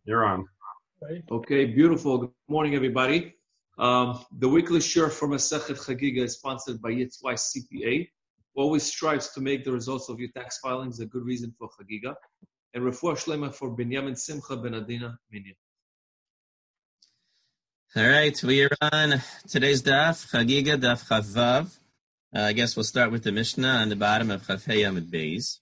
You're on. Okay, beautiful. Good morning, everybody. The weekly shir for Masechet Chagiga is sponsored by Yitzwai CPA, who always strives to make the results of your tax filings a good reason for Chagiga, and Refuah Shlema for Binyamin Simcha Ben Adina Minya. All right, we are on today's daf, Chagiga, daf Chavav. I guess we'll start with the Mishnah on the bottom of Chaf Hey Amud Beis.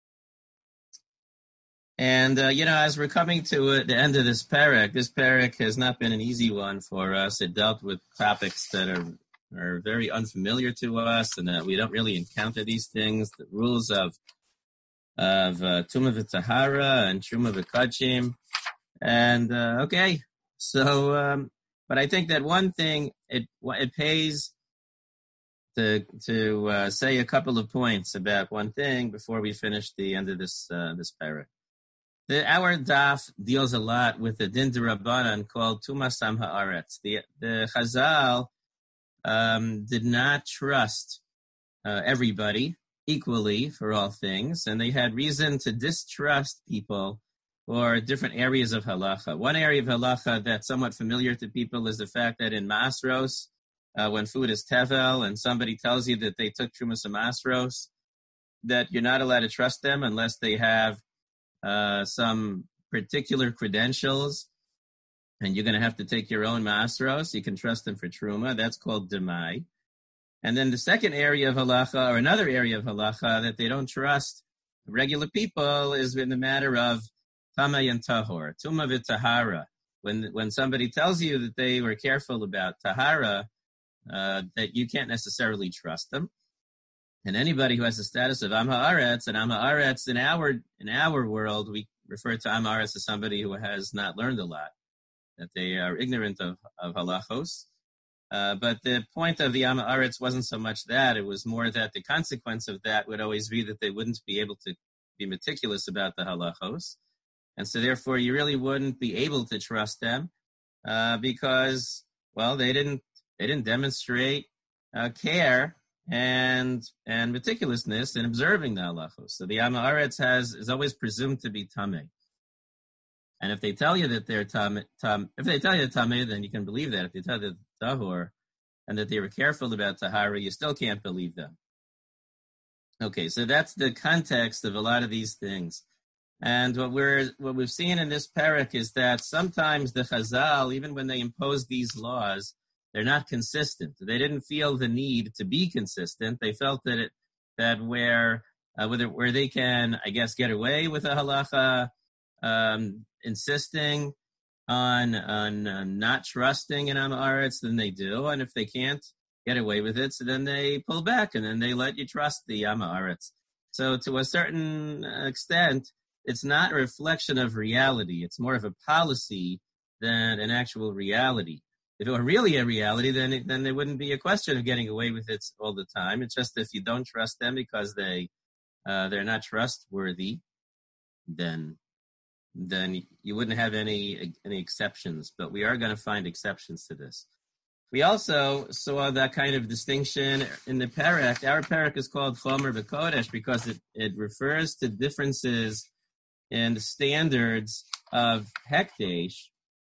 And, as we're coming to the end of this parak has not been an easy one for us. It dealt with topics that are very unfamiliar to us and that we don't really encounter these things, the rules of Tumah v'Tahara and Truma v'Kachim. And, but I think that one thing, it pays to say a couple of points about one thing before we finish the end of this parak. Our daf deals a lot with the din d'Rabbanan called Tumasam Haaretz. The Chazal did not trust everybody equally for all things, and they had reason to distrust people for different areas of halacha. One area of halacha that's somewhat familiar to people is the fact that in Masros, when food is tevel and somebody tells you that they took Trumas Masros, that you're not allowed to trust them unless they have some particular credentials, and you're going to have to take your own masros. You can trust them for truma. That's called demai. And then the second area of halacha, or another area of halacha that they don't trust regular people, is in the matter of tamay and tahor, tuma v'tahara. When somebody tells you that they were careful about tahara, that you can't necessarily trust them. And anybody who has the status of Am Haaretz, and Am Haaretz in our world, we refer to Am Haaretz as somebody who has not learned a lot, that they are ignorant of halachos. But the point of the Am Haaretz wasn't so much that, it was more that the consequence of that would always be that they wouldn't be able to be meticulous about the halachos. And so therefore you really wouldn't be able to trust them, because, well, they didn't demonstrate care and meticulousness in observing the halachos. So the Am Haaretz is always presumed to be tamei. And if they tell you that they're if they tell you tamei, then you can believe that. If they tell you tahor and that they were careful about tahara, you still can't believe them. Okay, so that's the context of a lot of these things. And what we've seen in this parak is that sometimes the Chazal, even when they impose these laws, they're not consistent. They didn't feel the need to be consistent. They felt that where they can, I guess, get away with a halacha, insisting on not trusting in Am Haaretz, then they do. And if they can't get away with it, so then they pull back and then they let you trust the Am Haaretz. So to a certain extent, it's not a reflection of reality. It's more of a policy than an actual reality. If it were really a reality, then there wouldn't be a question of getting away with it all the time. It's just if you don't trust them because they're not trustworthy, then you wouldn't have any exceptions. But we are going to find exceptions to this. We also saw that kind of distinction in the parak. Our parak is called Chomer B'Kodesh because it refers to differences in the standards of Hekdesh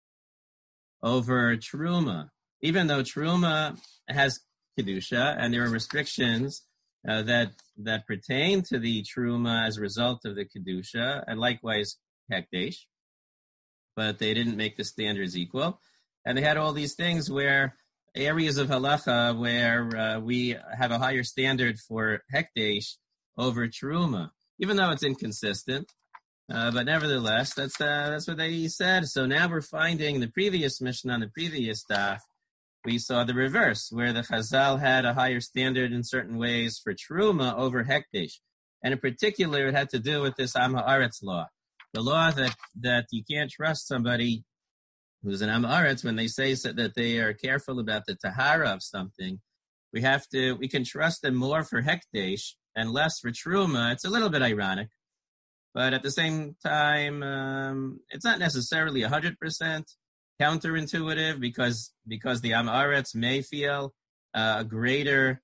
over Truma. Even though Truma has Kedusha, and there are restrictions that pertain to the Truma as a result of the Kedusha, and likewise Hekdesh, but they didn't make the standards equal. And they had all these things where areas of halacha where we have a higher standard for Hekdesh over Truma, even though it's inconsistent. But nevertheless, that's what they said. So now we're finding the previous Mishnah on the previous daf, we saw the reverse, where the Chazal had a higher standard in certain ways for Truma over Hekdesh. And in particular, it had to do with this Am Haaretz law. The law that you can't trust somebody who's an Am Haaretz when they say that they are careful about the Tahara of something. We can trust them more for Hekdesh and less for Truma. It's a little bit ironic. But at the same time, it's not necessarily 100% counterintuitive because the Am Haaretz may feel a greater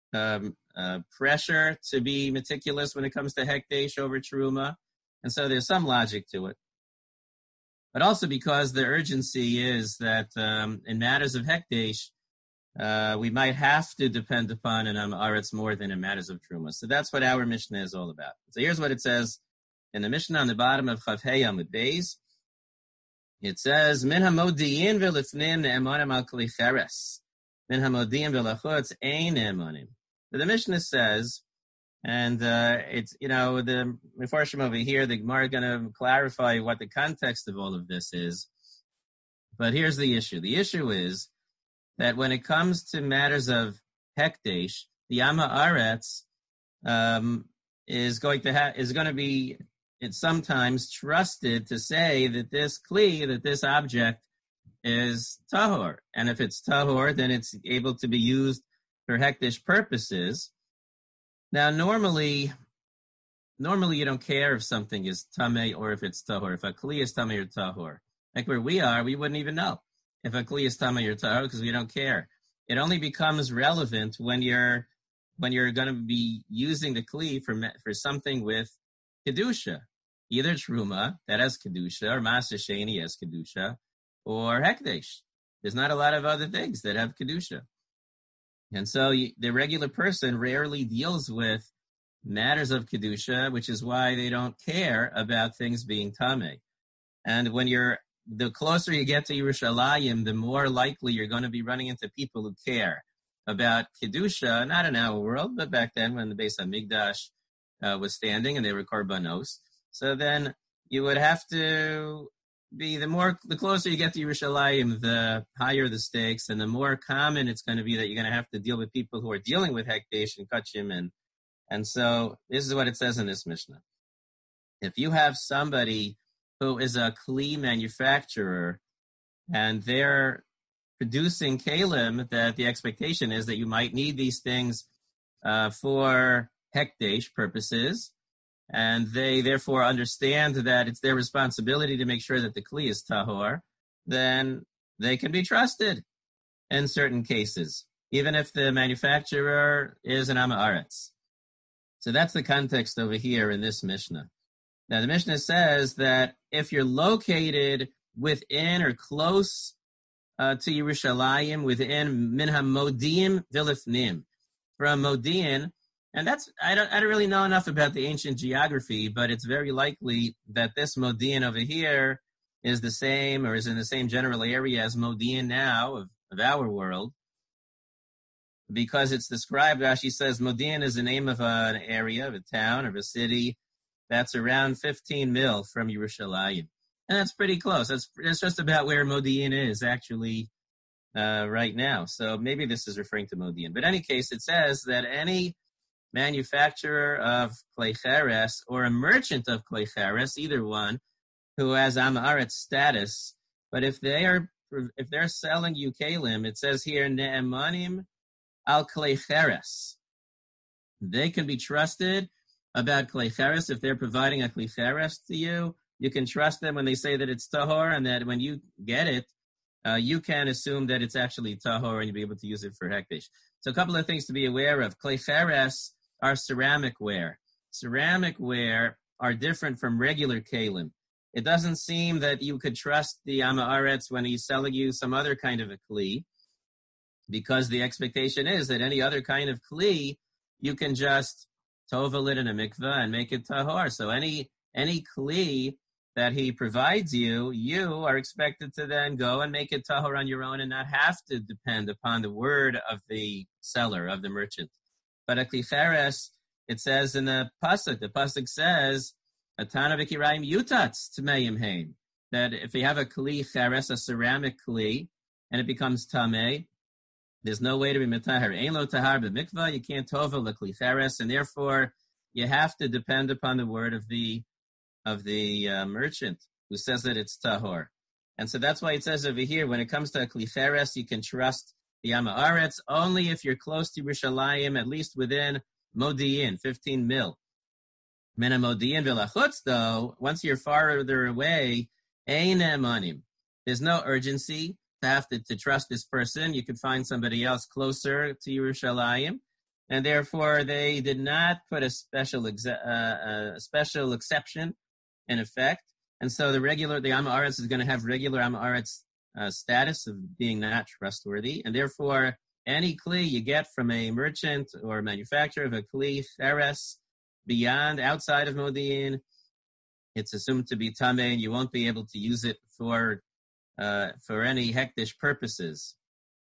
pressure to be meticulous when it comes to Hekdesh over Truma. And so there's some logic to it. but also because the urgency is that in matters of hekdesh, we might have to depend upon an Aretz more than in matters of Truma. So that's what our Mishnah is all about. So here's what it says in the Mishnah on the bottom of Chav Hey Amud Beis. It says, Min hamodiyin v'lifnim ne'emanim al kli cheres. Min hamodiyin v'lachutz ein ne'emanim. So the Mishnah says, and it's, the Mefarshim over here, the Gemara is going to clarify what the context of all of this is. But here's the issue. The issue is that when it comes to matters of hekdesh, the Amma Aretz is going to be it's sometimes trusted to say that this kli, that this object is tahor. And if it's tahor, then it's able to be used for hekdesh purposes. Now, normally you don't care if something is tameh or if it's tahor. If a kli is tameh or tahor. Like where we are, we wouldn't even know if a kli is tameh or tahor because we don't care. It only becomes relevant when you're going to be using the kli for something with kedusha, either truma that has kedusha or maaser sheni has kedusha, or hekdesh. There's not a lot of other things that have kedusha, and so the regular person rarely deals with matters of kedusha, which is why they don't care about things being tameh. And the closer you get to Yerushalayim, the more likely you're going to be running into people who care about kedusha, not in our world, but back then when the Beis HaMikdash was standing and they were korbanos. So then you would have to be the closer you get to Yerushalayim, the higher the stakes, and the more common it's going to be that you're going to have to deal with people who are dealing with hekdesh and kachim, and so this is what it says in this Mishnah. If you have somebody who is a kli manufacturer and they're producing kalim, that the expectation is that you might need these things for hekdesh purposes, and they therefore understand that it's their responsibility to make sure that the kli is tahor, then they can be trusted in certain cases, even if the manufacturer is an Amma Aretz. So that's the context over here in this Mishnah. Now the Mishnah says that if you're located within or close to Yerushalayim, within min hamodiim v'lifnim, from Modi'in, and that's I don't really know enough about the ancient geography, but it's very likely that this Modi'in over here is the same or is in the same general area as Modi'in now of our world, because it's described. Rashi says Modi'in is the name of an area, of a town, of a city that's around 15 mil from Yerushalayim. And that's pretty close. That's just about where Modi'in is actually right now. So maybe this is referring to Modi'in. But in any case, it says that any manufacturer of klei cheres or a merchant of klei cheres, either one, who has Am Haaretz status, but if they're selling you kalim, it says here ne'emanim al klei cheres. They can be trusted about klei cheres if they're providing a klei cheres to you. You can trust them when they say that it's tahor, and that when you get it, you can assume that it's actually tahor, and you'll be able to use it for hekdesh. So a couple of things to be aware of. Klei cheres are ceramic ware. Ceramic ware are different from regular kalim. It doesn't seem that you could trust the Am Haaretz when he's selling you some other kind of a kli, because the expectation is that any other kind of kli, you can just tovel it in a mikveh and make it tahor. So any kli that he provides you are expected to then go and make it tahor on your own and not have to depend upon the word of the seller, of the merchant. But a kli cheres, it says in the pasuk says, Atana v'kirayim yutatz tmeim heim, that if you have a kli cheres, a ceramic kli, and it becomes tamei, there's no way to be metaher. Ein lo tahar b'mikvah, you can't tovel a kli cheres, and therefore you have to depend upon the word of the merchant who says that it's tahor. And so that's why it says over here, when it comes to a kli cheres, you can trust the Am Haaretz only if you're close to Yerushalayim, at least within Modi'in, 15 mil. Mena Modi'in v'lachutz, though, once you're farther away, ein emanim. There's no urgency to have to trust this person. You could find somebody else closer to Yerushalayim, and therefore they did not put a special exception in effect And so the Am Haaretz is going to have regular Am Haaretz status of being not trustworthy, and therefore any kli you get from a merchant or manufacturer of a kli cheres outside of Modi'in, it's assumed to be tameh, and you won't be able to use it for any hektish purposes.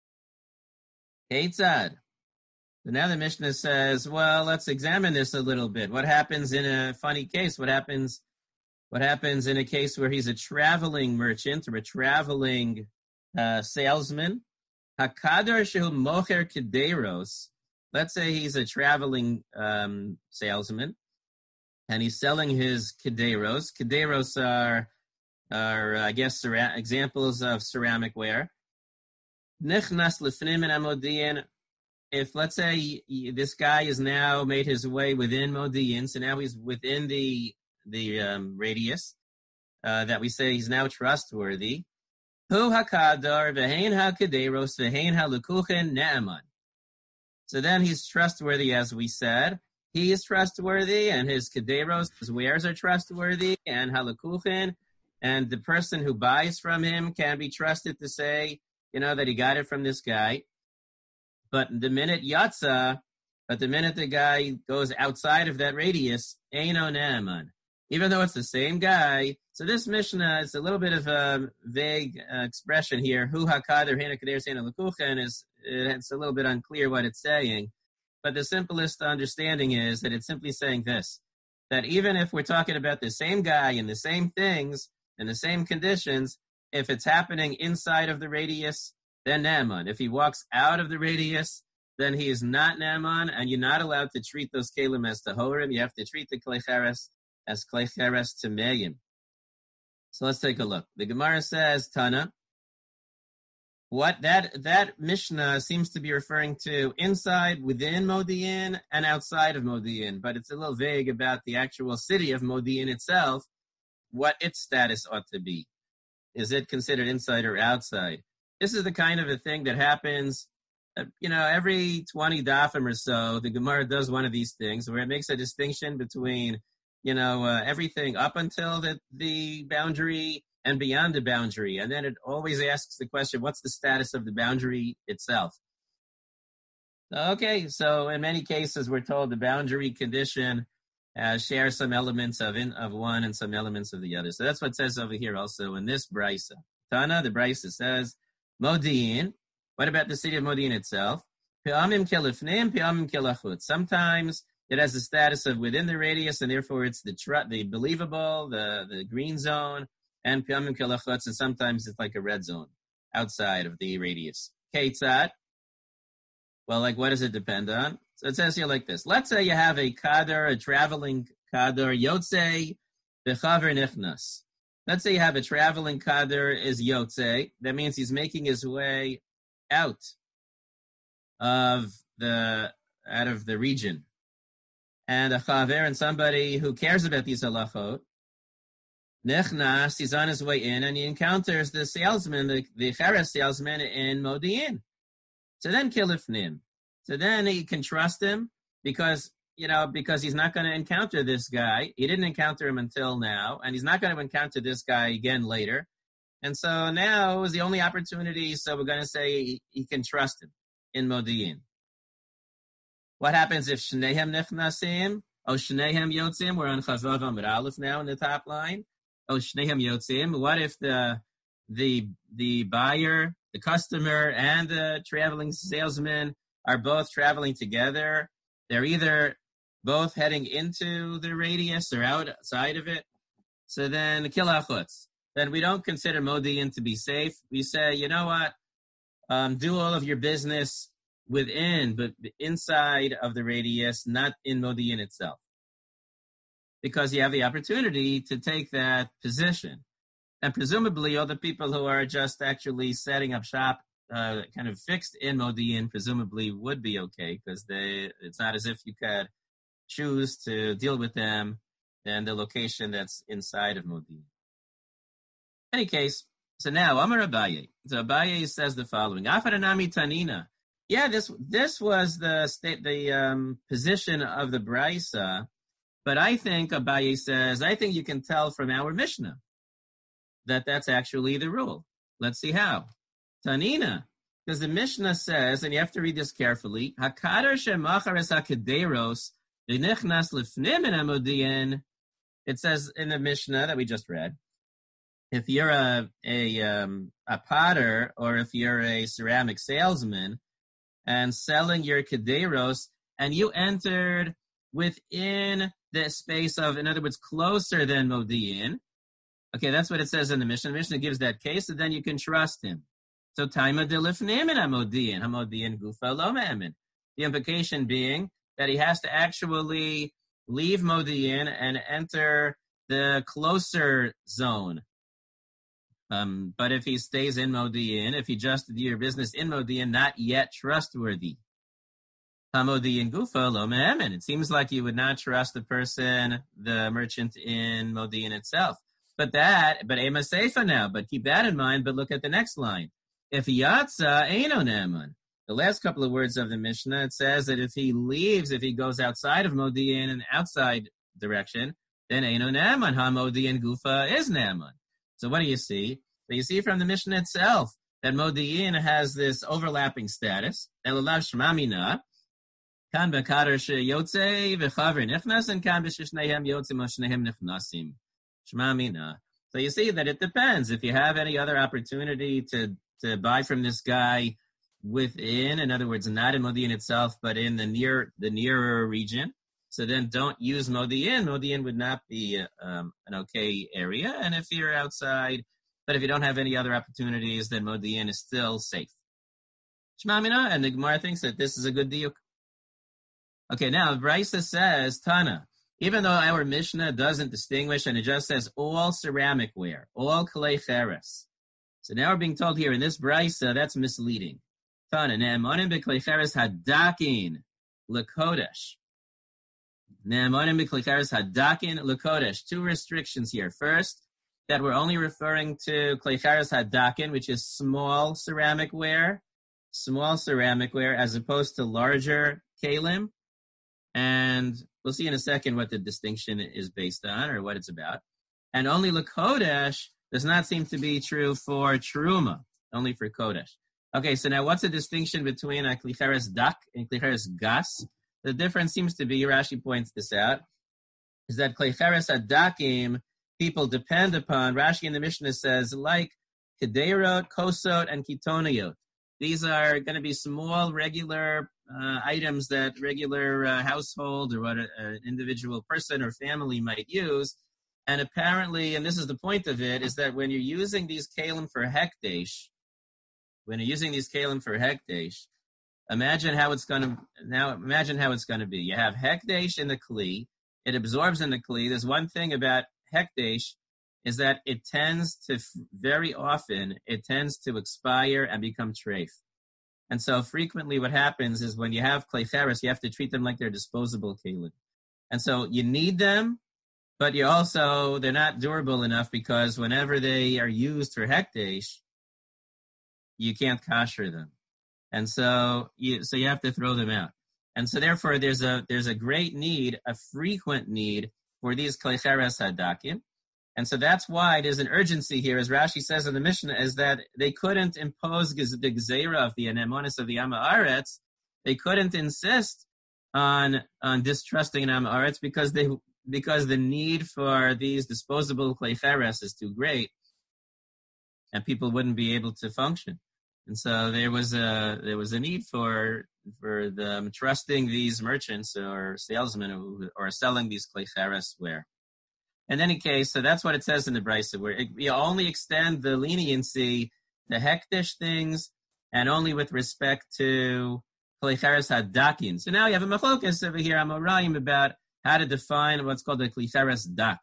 Keitzad. So now the Mishnah says, well, let's examine this a little bit. What happens in a funny case? What happens in a case where he's a traveling merchant or a traveling salesman? Hakadar shehu mocher kederos. Let's say he's a traveling salesman, and he's selling his kederos. Kederos are I guess, examples of ceramic ware. Nichnas lefnim in Modi'in. If, let's say, this guy has now made his way within Modi'in, so now he's within the radius that we say he's now trustworthy. Hu hakadar v'hein hakederos v'hein halukuchen ne'eman. So then he's trustworthy, as we said. He is trustworthy, and his kederos, his wares are trustworthy, and halukuchen, and the person who buys from him can be trusted to say, that he got it from this guy. But the minute the guy goes outside of that radius, eino ne'eman. Even though it's the same guy. So this Mishnah is a little bit of a vague expression here. Hu hakader hena kader sena lekuchen it's a little bit unclear what it's saying. But the simplest understanding is that it's simply saying this, that even if we're talking about the same guy and the same things and the same conditions, if it's happening inside of the radius, then ne'eman. If he walks out of the radius, then he is not ne'eman, and you're not allowed to treat those kelim as tahorim. You have to treat the klei cheres as klei cheres tameim. So let's take a look. The Gemara says, Tana, what that Mishnah seems to be referring to inside, within Modi'in, and outside of Modi'in, but it's a little vague about the actual city of Modi'in itself, what its status ought to be. Is it considered inside or outside? This is the kind of a thing that happens, every 20 dafim or so, the Gemara does one of these things where it makes a distinction between, everything up until the boundary and beyond the boundary. And then it always asks the question, what's the status of the boundary itself? Okay, so in many cases, we're told the boundary condition shares some elements of one and some elements of the other. So that's what it says over here also in this Brisa. Tana, the Brisa says, Modi'in, what about the city of Modi'in itself? Pe'amim kelifnim, pe'amim kelachut. Sometimes it has the status of within the radius, and therefore it's the believable, the green zone, and pe'amim kelachut, and sometimes it's like a red zone outside of the radius. Keitzad. Well, what does it depend on? So it says here like this. Let's say you have a traveling kadar, yotzei b'chaver nichnas. Let's say you have a traveling kadar is yotzei. That means he's making his way out of the region. And a chaver and somebody who cares about these halachot, nichnas, he's on his way in, and he encounters the salesman, the cheres salesman in Modi'in. So then kilifnim. So then he can trust him because he's not going to encounter this guy. He didn't encounter him until now, and he's not going to encounter this guy again later. And so now is the only opportunity, so we're going to say he can trust him in Modi'in. What happens if Shnehem Nechnasim? Oh, Shnehem Yotzim? We're on Chavav Amud Aleph now in the top line. Oh, Shnehem Yotzim. What if the buyer, the customer, and the traveling salesman are both traveling together? They're either both heading into the radius or outside of it. So then, kilachutz. Then we don't consider Modi'in to be safe. We say, you know what? Do all of your business within, but inside of the radius, not in Modi'in itself. Because you have the opportunity to take that position. And presumably, all the people who are just actually setting up shop kind of fixed in Modi'in presumably would be okay, because it's not as if you could choose to deal with them in the location that's inside of Modi'in. In any case, so now, Amar Abaye. So Abaye says the following, Afaranami Tanina. Yeah, this was the position of the Brisa, but I think Abaye says, I think you can tell from our Mishnah. that that's actually the rule. Let's see how. Tanina, because the Mishnah says, and you have to read this carefully, Hakadar shemachares hakederos v'nichnas lifnim min hamodiyin. It says in the Mishnah that we just read, if you're a potter or if you're a ceramic salesman and selling your kederos, and you entered within the space of, in other words, closer than Modi'in. Okay, that's what it says in the Mishnah. The Mishnah gives that case, and then you can trust him. So, taima delifnim in hamodi'in, hamodi'in gufa lo me'emin. The implication being that he has to actually leave Modi'in and enter the closer zone. But if he stays in Modi'in, if he just did your business in Modi'in, not yet trustworthy. Hamodi'in gufa lo me'emin. It seems like you would not trust the person, the merchant in Modi'in itself. But Ema Seifa now, but keep that in mind, but look at the next line. If Yatsa Eino Ne'eman. The last couple of words of the Mishnah, it says that if he leaves, if he goes outside of Modi'in and outside direction, then Eino Ne'eman, HaModi'in Gufa is Ne'eman. So what do you see? So you see from the Mishnah itself that Modi'in has this overlapping status. Elulav Shmamina, Kan Bekadar Sheyotze V'Chavri Nichnas, and Kan B'Shishnehem Yotzim Oshnehem Nichnasim. Shmamina. So you see that it depends. If you have any other opportunity to buy from this guy within, in other words, not in Modi'in itself, but in the nearer region, so then don't use Modi'in. Modi'in would not be an okay area. And if you're outside, but if you don't have any other opportunities, then Modi'in is still safe. Shmamina, and the Gemara thinks that this is a good diuk. Okay, now Brisa says, Tana, even though our Mishnah doesn't distinguish and it just says all ceramic ware, all kalei cheres. So now we're being told here in this Brisa, that's misleading. Tana, ne'emanim b'kalei cheres hadakin l'kodesh. Ne'emanim b'kalei cheres hadakin l'kodesh. Two restrictions here. First, that we're only referring to kalei cheres hadakin, which is small ceramic ware, as opposed to larger kalim. And we'll see in a second what the distinction is based on or what it's about. And only l'kodesh does not seem to be true for truma, only for kodesh. Okay, so now what's the distinction between a kli cheres dak and kli cheres gas? The difference seems to be, Rashi points this out, is that kli cheres hadakim, people depend upon, Rashi in the Mishnah says, like kederot, kosot, and kitoniyot. These are going to be small, regular items that regular household or what an individual person or family might use. And apparently, and this is the point of it, is that when you're using these kalim for hekdesh, imagine how it's going to be. You have hekdesh in the kli, it absorbs in the kli. There's one thing about hekdesh is that it tends to, very often, it tends to expire and become treif. And so frequently what happens is when you have klei cheres, you have to treat them like they're disposable kalim. And so you need them, but they're not durable enough because whenever they are used for hekdesh, you can't kasher them. And so you have to throw them out. And so therefore there's a great need, a frequent need for these klei cheres hadakim. And so that's why there's an urgency here, as Rashi says in the Mishnah, is that they couldn't impose the gzeira of the anemonis of the Am Haaretz. They couldn't insist on distrusting an Am Haaretz because the need for these disposable klei cheres is too great, and people wouldn't be able to function. And so there was a need for them trusting these merchants or salesmen who are selling these klei cheres ware. In any case, so that's what it says in the Brisa, where you only extend the leniency to hekdesh things and only with respect to klei cheres hadakin. So now you have a machlokas over here, Amoraim, about how to define what's called a klei cheres dak.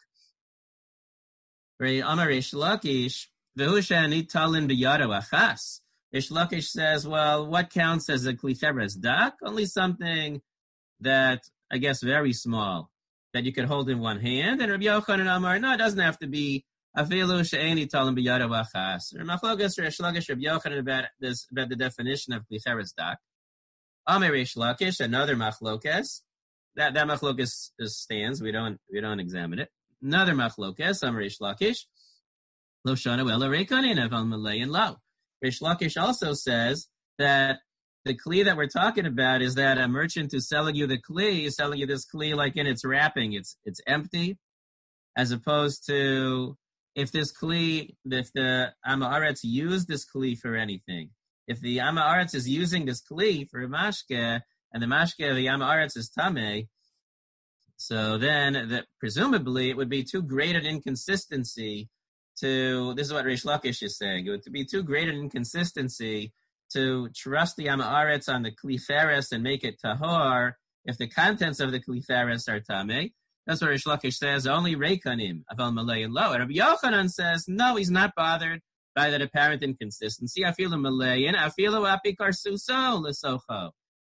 Amar Reish Lakish, v'hu she'ani talin b'yado achas. Reish Lakish says, well, what counts as a klei cheres dak? Only something that, I guess, very small, that you could hold in one hand. And Rabbi Yochanan Amar, no, it doesn't have to be afilu she'eni talim b'yado achas. Or machlokas Reish Lakish, Rabbi Yochanan about the definition of klei cheres dak. Amar Reish Lakish, another machlokas. That machlokas stands. We don't examine it. Another machlokas, Amar Reish Lakish. Lo shana well reikanin aval malay and lo. Rish Lakish also says that the kli that we're talking about is that a merchant who's selling you the kli is selling you this kli like in its wrapping, it's empty, as opposed to if this kli, if the Amaretz used this kli for anything, if the Amaretz is using this kli for a mashke, and the mashke of the Amaretz is tameh, so then presumably it would be too great an inconsistency to, this is what Rish Lakish is saying, it would be too great an inconsistency to trust the Amaretz on the kli feres and make it tahor if the contents of the kli feres are tameh. That's what Rish Lakish says, only reikanim, aval malay and lo. Rabbi Yochanan says, no, he's not bothered by that apparent inconsistency. Afilu malayin, afilu apikar suso lesocho.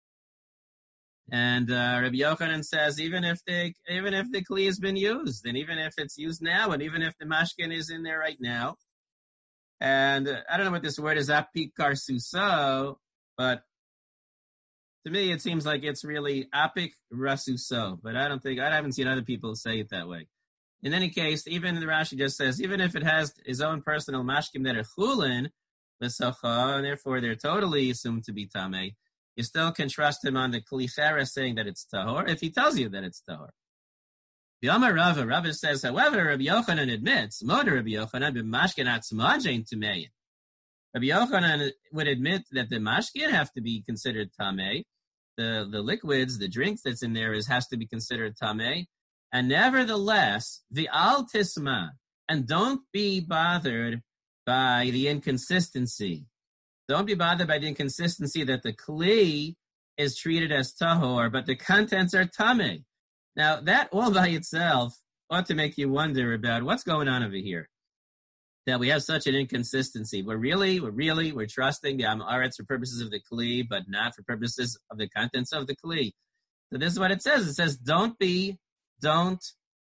And Rabbi Yochanan says, even if the kli has been used, and even if it's used now, and even if the mashkin is in there right now, and I don't know what this word is, apikar suso, but to me, it seems like it's really apik rasuso, but I haven't seen other people say it that way. In any case, even the Rashi just says, even if it has his own personal mashkim that are chulin, l'socha, and therefore they're totally assumed to be tameh, you still can trust him on the kli feres saying that it's tahor, if he tells you that it's tahor. V'yamar Rava says, however, Rabbi Yochanan admits, Moder Rabbi Yochanan b'mashkin atzmajein tumeyin. Rabbi Yochanan would admit that the mashkin have to be considered tameh, the liquids, the drink that's in there has to be considered tameh, and nevertheless, the al tisma, and don't be bothered by the inconsistency. Don't be bothered by the inconsistency that the kli is treated as tahor, but the contents are tameh. Now, that all by itself ought to make you wonder about what's going on over here. That we have such an inconsistency. We're trusting the Amaretz for purposes of the kli, but not for purposes of the contents of the kli. So this is what it says. It says, don't be bothered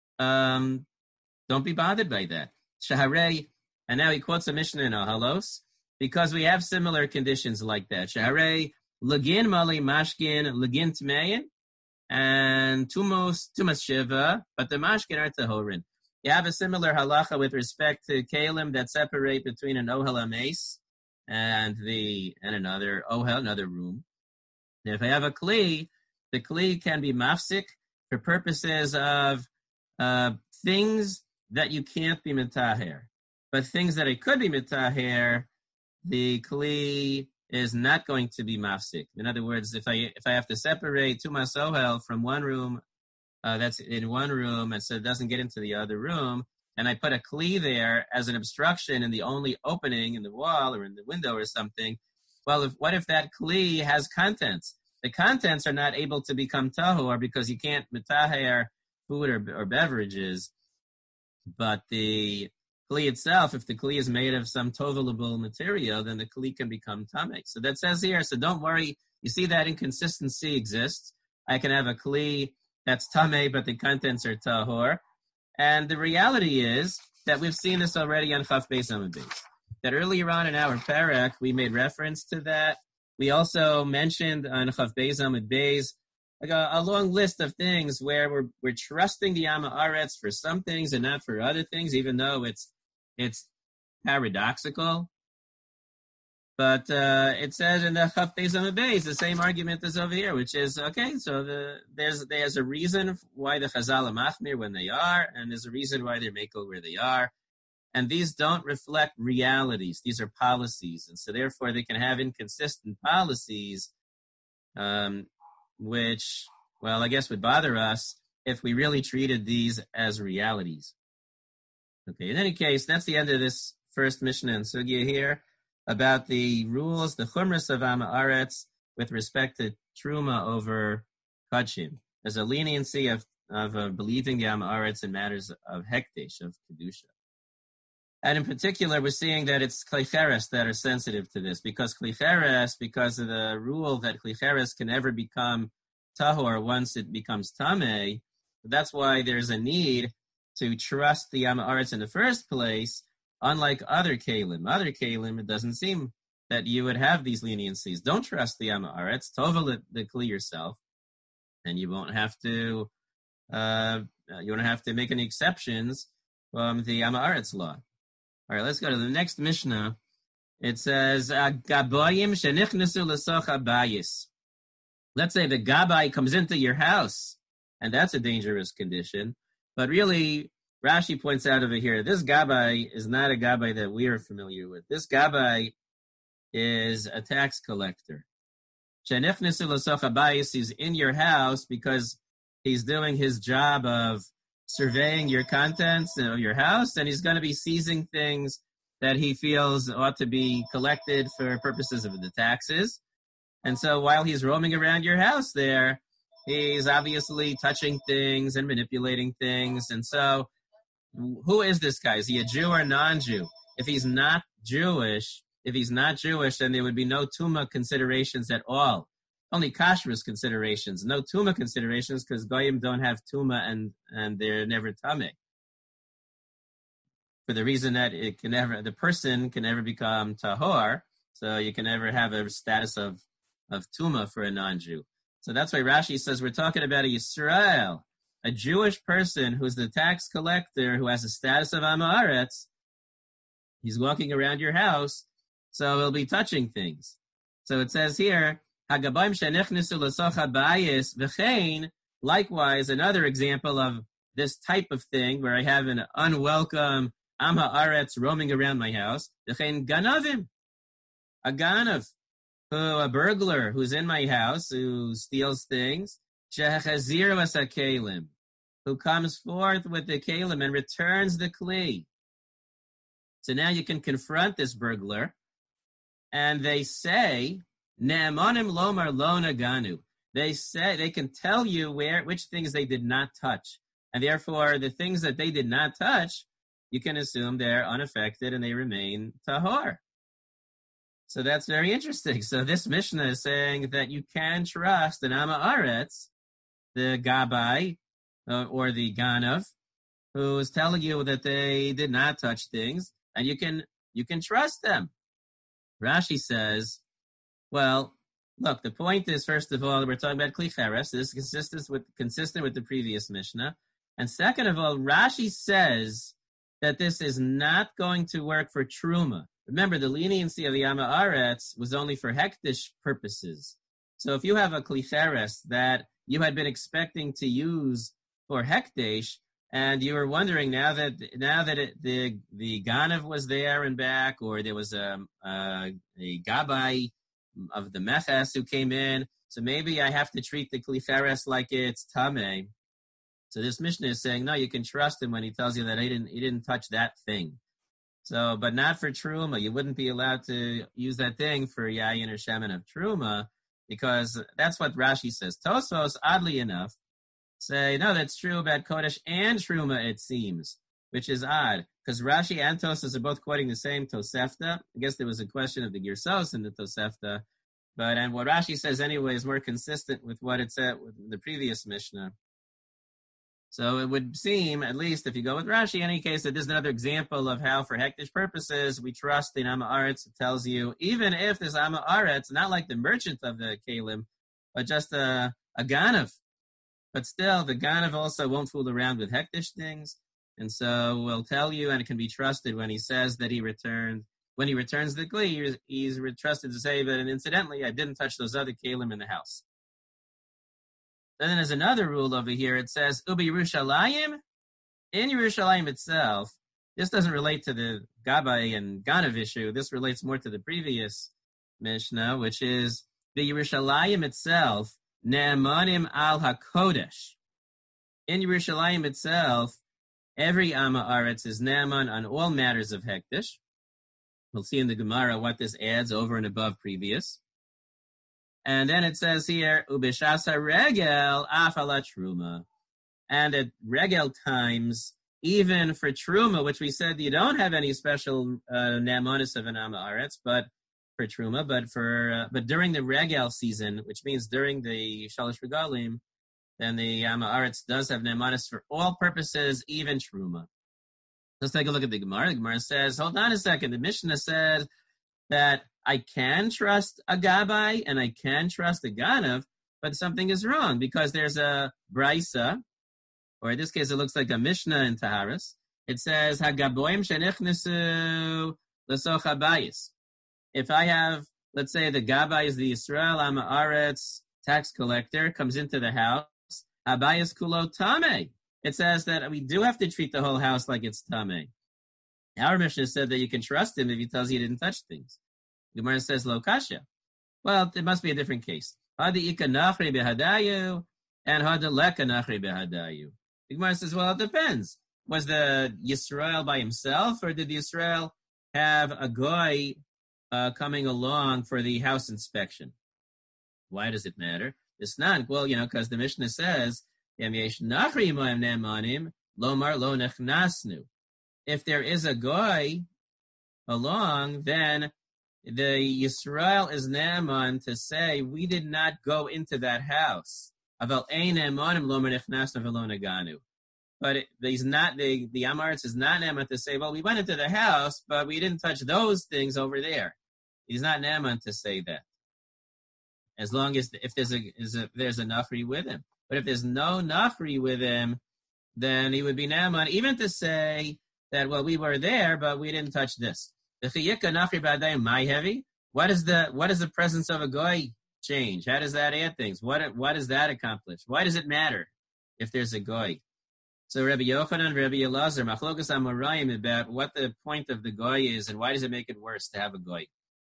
by that. Shaharei, and now he quotes a Mishnah in Ohalos, because we have similar conditions like that. Shaharei, lagin mali mashkin, lagin tmeyin, and tumas shiva, but the mashkin are tahorin. You have a similar halacha with respect to kalim that separate between an ohel ames and another ohel, another room. And if I have a kli, the kli can be mafsik for purposes of things that you can't be mitaher. But things that it could be mitaher, the kli is not going to be mafsik. In other words, if I have to separate tumas ohel from one room, that's in one room, and so it doesn't get into the other room, and I put a kli there as an obstruction in the only opening in the wall or in the window or something, well, what if that kli has contents? The contents are not able to become tahor because you can't mitaher food or beverages, but the kli itself, if the kli is made of some tovelable material, then the kli can become tameh. So that says here, so don't worry, you see that inconsistency exists. I can have a kli that's tameh, but the contents are tahor. And the reality is that we've seen this already on Chaf Beis Amud Beis. That earlier on in our parak, we made reference to that. We also mentioned on Chaf Beis Amud Beis like a long list of things where we're trusting the Amaretz for some things and not for other things, even though it's paradoxical. But it says in the Chaf Beis Amud Beis the same argument as over here, which is okay. So there's a reason why the Chazal are machmir when they are, and there's a reason why they're makel where they are, and these don't reflect realities. These are policies, and so therefore they can have inconsistent policies, which, well, I guess would bother us if we really treated these as realities. Okay. In any case, that's the end of this first Mishnah and Sugya here, about the rules, the chumras of Amaretz with respect to truma over kachim. There's a leniency of believing the Amaretz in matters of hekdesh, of kedusha. And in particular, we're seeing that it's klicheres that are sensitive to this, because of the rule that klicheres can never become tahor once it becomes tameh. That's why there's a need to trust the Amaretz in the first place. Unlike other kalim, it doesn't seem that you would have these leniencies. Don't trust the Amaretz. Tovel the kli yourself, and you won't have to. You don't have to make any exceptions from the Amaretz law. All right, let's go to the next Mishnah. It says, Gabayim shenichnesu l'soch habayis. Let's say the Gabai comes into your house, and that's a dangerous condition. But really, Rashi points out over here, this Gabai is not a Gabai that we are familiar with. This Gabai is a tax collector. Shenichnesu l'soch habayis, he's in your house because he's doing his job of surveying your contents of your house, and he's going to be seizing things that he feels ought to be collected for purposes of the taxes. And so while he's roaming around your house there, he's obviously touching things and manipulating things. And so who is this guy? Is he a Jew or non-Jew? If he's not Jewish, then there would be no Tuma considerations at all. Only kashrus considerations, no Tuma considerations, because Goyim don't have Tuma and they're never Tameh. For the reason that the person can never become Tahor, so you can never have a status of Tuma for a non-Jew. So that's why Rashi says we're talking about a Yisrael, a Jewish person who's the tax collector, who has a status of Am Haaretz. He's walking around your house, so he'll be touching things. So it says here, Hagabayim shenichnesu l'soch habayis v'chein, likewise, another example of this type of thing where I have an unwelcome Am Haaretz roaming around my house. V'chein ganavim, a ganav, a burglar who's in my house, who steals things. Shehachazir v'sakelim, who comes forth with the kelim and returns the kli. So now you can confront this burglar, and they say, Ne'emanim lomar lo naganu. They say they can tell you which things they did not touch, and therefore the things that they did not touch, you can assume they're unaffected and they remain tahor. So that's very interesting. So this Mishnah is saying that you can trust an Am Haaretz, the Gabai or the Ganav, who is telling you that they did not touch things, and you can trust them. Rashi says, well, look, the point is, first of all, we're talking about Kli Cheres. This is consistent with the previous Mishnah. And second of all, Rashi says that this is not going to work for Truma. Remember, the leniency of the Am Haaretz was only for Hektish purposes. So if you have a Kli Cheres that you had been expecting to use for Hektish, and you were wondering now that the Ganav was there and back, or there was a Gabai of the Meches who came in, so maybe I have to treat the Kli Cheres like it's Tameh. So this Mishnah is saying, no, you can trust him when he tells you that he didn't touch that thing. So, but not for Truma. You wouldn't be allowed to use that thing for Yayin or Shemen of Truma, because that's what Rashi says. Tosfos, oddly enough, say, no, that's true about Kodesh and Truma, it seems, which is odd, because Rashi and Tosfos are both quoting the same Tosefta. I guess there was a question of the Girsos in the Tosefta, and what Rashi says anyway is more consistent with what it said with the previous Mishnah. So it would seem, at least if you go with Rashi, in any case, that this is another example of how, for Hektish purposes, we trust in Am Haaretz. It tells you, even if this Am Haaretz, not like the merchant of the Kalim, but just a Ganav. But still, the Ganav also won't fool around with Hektish things. And so we'll tell you, and it can be trusted when he says that he returned. When he returns the Kli, he's trusted to say, but incidentally, I didn't touch those other Kalim in the house. Then there's another rule over here. It says, Ubi Yerushalayim, in Yerushalayim itself, this doesn't relate to the Gabai and Ganav issue. This relates more to the previous Mishnah, which is the Yerushalayim itself, Ne'emanim al HaKodesh. In Yerushalayim itself, every Am Haaretz is Ne'eman on all matters of Hektish. We'll see in the Gemara what this adds over and above previous. And then it says here, Ubishasa regel afala truma. And at regel times, even for truma, which we said you don't have any special ne'emanis of an Am Haaretz, but for truma, but during the regel season, which means during the Shalosh Regalim, then the Am Haaretz does have ne'emanis for all purposes, even truma. Let's take a look at the Gemara. The Gemara says, hold on a second. The Mishnah says that I can trust a Gabai and I can trust a Ganav, but something is wrong because there's a Braisa, or in this case it looks like a Mishnah in Taharis, It says, Hagaboim shenichnesu l'soch habayis. If I have, let's say the Gabbai is the Yisrael Ha'aretz tax collector, comes into the house, habayis kulo tameh. It says that we do have to treat the whole house like it's tameh. Our Mishnah said that you can trust him if he tells you he didn't touch things. Gemara says, lo kasha. Well, it must be a different case. Hadi ika nachri behadayu and hada leka nachri behadayu. The Gemara says, well, it depends. Was the Yisrael by himself, or did the Yisrael have a goy coming along for the house inspection? Why does it matter? It's not, well, because the Mishnah says, if there is a goy along, then the Yisrael is Naaman to say, we did not go into that house. But he's not, the Amaretz is not Naaman to say, well, we went into the house, but we didn't touch those things over there. He's not Naaman to say that. As long as if there's a Nachri with him. But if there's no Nachri with him, then he would be Naaman, even to say that, well, we were there, but we didn't touch this. What is the presence of a goy change? How does that add things? What does that accomplish? Why does it matter if there's a goy? So Rabbi Yochanan and Rabbi Elazar, Machlokas Amoraim, about what the point of the goy is and why does it make it worse to have a goy.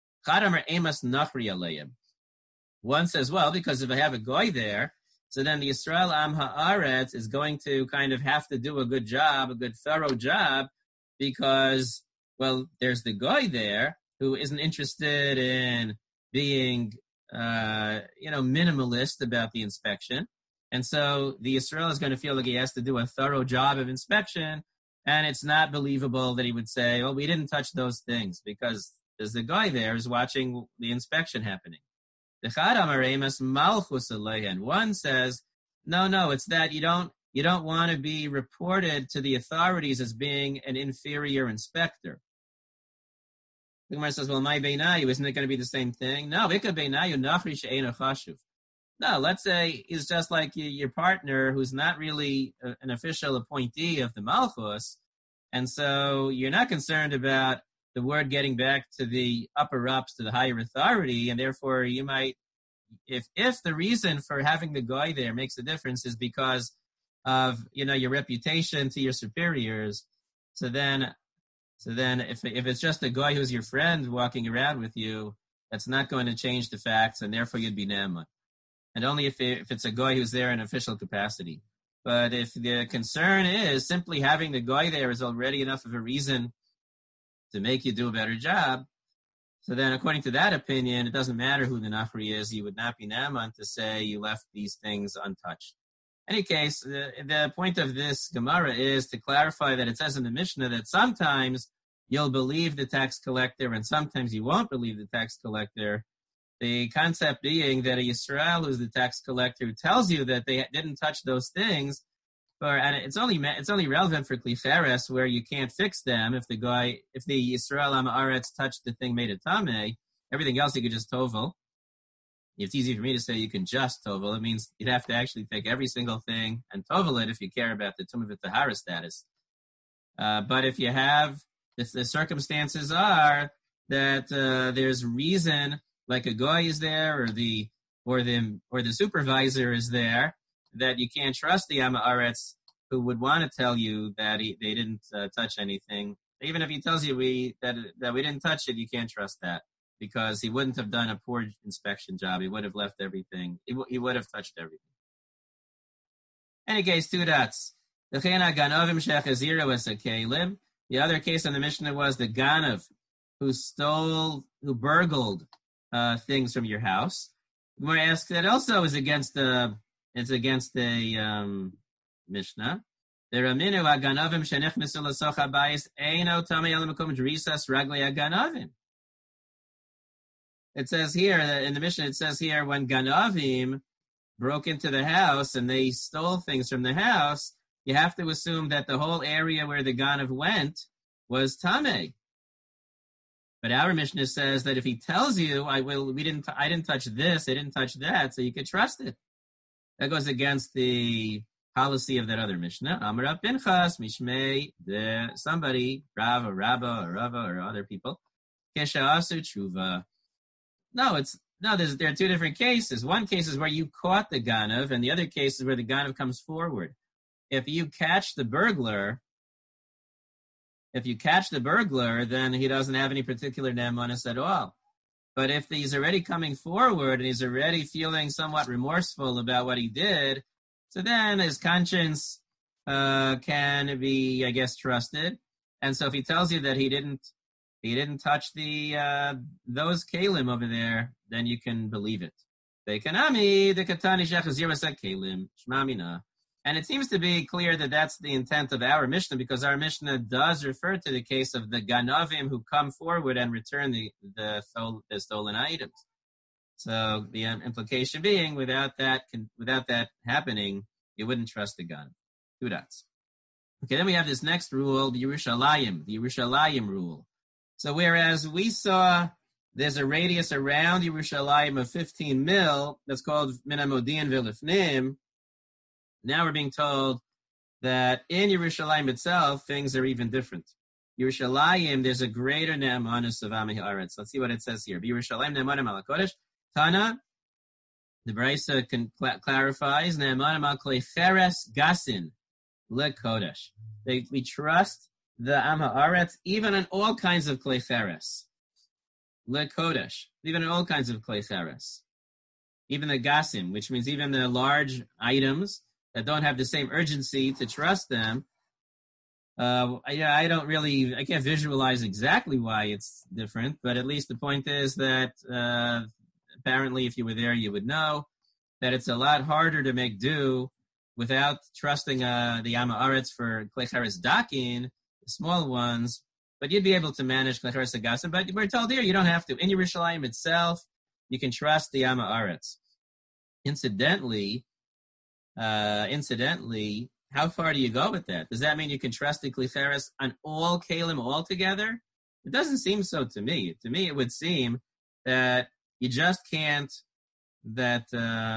One says, well, because if I have a goy there, so then the Yisrael Am Ha'aretz is going to kind of have to do a good job, a good thorough job, because, well, there's the goy there who isn't interested in being, minimalist about the inspection. And so the Yisrael is going to feel like he has to do a thorough job of inspection, and it's not believable that he would say, well, we didn't touch those things, because there's the guy there who's watching the inspection happening. And one says, no, it's that you don't want to be reported to the authorities as being an inferior inspector. The Gemara says, well, my beinayu, isn't it going to be the same thing? No, No, let's say he's just like your partner who's not really an official appointee of the Malchus, and so you're not concerned about the word getting back to the upper-ups, to the higher authority, and therefore you might, if the reason for having the guy there makes a difference is because of, your reputation to your superiors, so then if it's just a guy who's your friend walking around with you, that's not going to change the facts, and therefore you'd be Naaman. And only if it's a guy who's there in official capacity. But if the concern is simply having the guy there is already enough of a reason to make you do a better job, so then according to that opinion, it doesn't matter who the Nachri is. You would not be Naaman to say you left these things untouched. In any case, the point of this Gemara is to clarify that it says in the Mishnah that sometimes you'll believe the tax collector and sometimes you won't believe the tax collector. The concept being that a Yisrael who's the tax collector who tells you that they didn't touch those things, and it's only relevant for Kliferes where you can't fix them. If the Yisrael Ha'aretz touched the thing made a tameh, everything else you could just tovel. It's easy for me to say you can just tovel. It means you'd have to actually take every single thing and tovel it if you care about the Tumah V'Tahara status. But if the circumstances are that there's reason, like a guy is there, or the supervisor is there, that you can't trust the Ha'aretz who would want to tell you that they didn't touch anything. Even if he tells you that we didn't touch it, you can't trust that, because he wouldn't have done a poor inspection job. He would have left everything. He would have touched everything. Any case, 2 dots. The other case on the Mishnah was the Ganav, who burgled things from your house. Gemara asks that also is against the Mishnah. The Raminu Aganavim shenichnesu l'soch habayis eino tamei al makom drisas raglei aganavim. It says here in the Mishnah. It says here when Ganavim broke into the house and they stole things from the house, you have to assume that the whole area where the Ganav went was tamei. But our Mishnah says that if he tells you, I didn't touch this, I didn't touch that, so you could trust it. That goes against the policy of that other Mishnah. Amar Pinchas Mishmei somebody, Rav or Rabba or Rava or other people. Kesha Asu Tshuva. There are two different cases. One case is where you caught the ganav, and the other case is where the ganav comes forward. If you catch the burglar, then he doesn't have any particular nemanis at all. But if he's already coming forward and he's already feeling somewhat remorseful about what he did, so then his conscience can be, I guess, trusted. And so if he tells you that he didn't touch those kalim over there, then you can believe it. And it seems to be clear that that's the intent of our Mishnah, because our Mishnah does refer to the case of the ganavim who come forward and return the stolen items. So the implication being, without that happening, you wouldn't trust the gun. 2 dots. Okay, then we have this next rule, the Yerushalayim rule. So whereas we saw there's a radius around Yerushalayim of 15 mil, that's called Minamodian Vilifnim, now we're being told that in Yerushalayim itself, things are even different. Yerushalayim, there's a greater ne'amanus of Ami Haaretz. Let's see what it says here. Yerushalayim ne'amanim al HaKodesh. Tana, the Brisa clarifies, ne'amanim al klei cheres gasin le'kodesh. We trust the Am Haaretz even on all kinds of klei cheres. Le'kodesh. Even on all kinds of klei cheres. Even the gasim, which means even the large items that don't have the same urgency to trust them. I can't visualize exactly why it's different, but at least the point is that apparently if you were there, you would know that it's a lot harder to make do without trusting the Am Haaretz for Klei Cheres Dakin, the small ones, but you'd be able to manage Klei Cheres Gasim. But we're told here you don't have to. In Yerushalayim itself, you can trust the Am Haaretz. Incidentally, how far do you go with that? Does that mean you can trust the Klei Cheres on all kalim altogether? It doesn't seem so to me. To me, it would seem that you just can't, that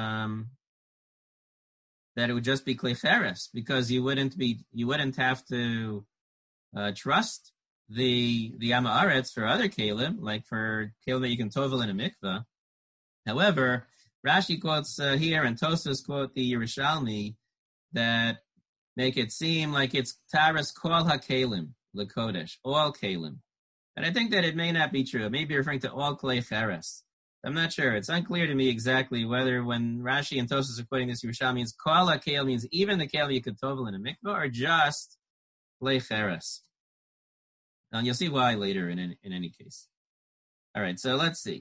it would just be Klei Cheres, because you wouldn't have to trust the Am Haaretz for other kalim, like for kalim that you can tovel in a mikveh. However, Rashi quotes here, and Tosfos quote the Yerushalmi, that make it seem like it's Taras Kol HaKelim, L'Kodesh, all Kelim. And I think that it may not be true. It may be referring to all Klei Cheres. I'm not sure. It's unclear to me exactly whether when Rashi and Tosfos are quoting this, Yerushalmi means Kol HaKelim means even the Kelim you could tovel in a mikvah, or just Klei Cheres. And you'll see why later in any case. All right, so let's see.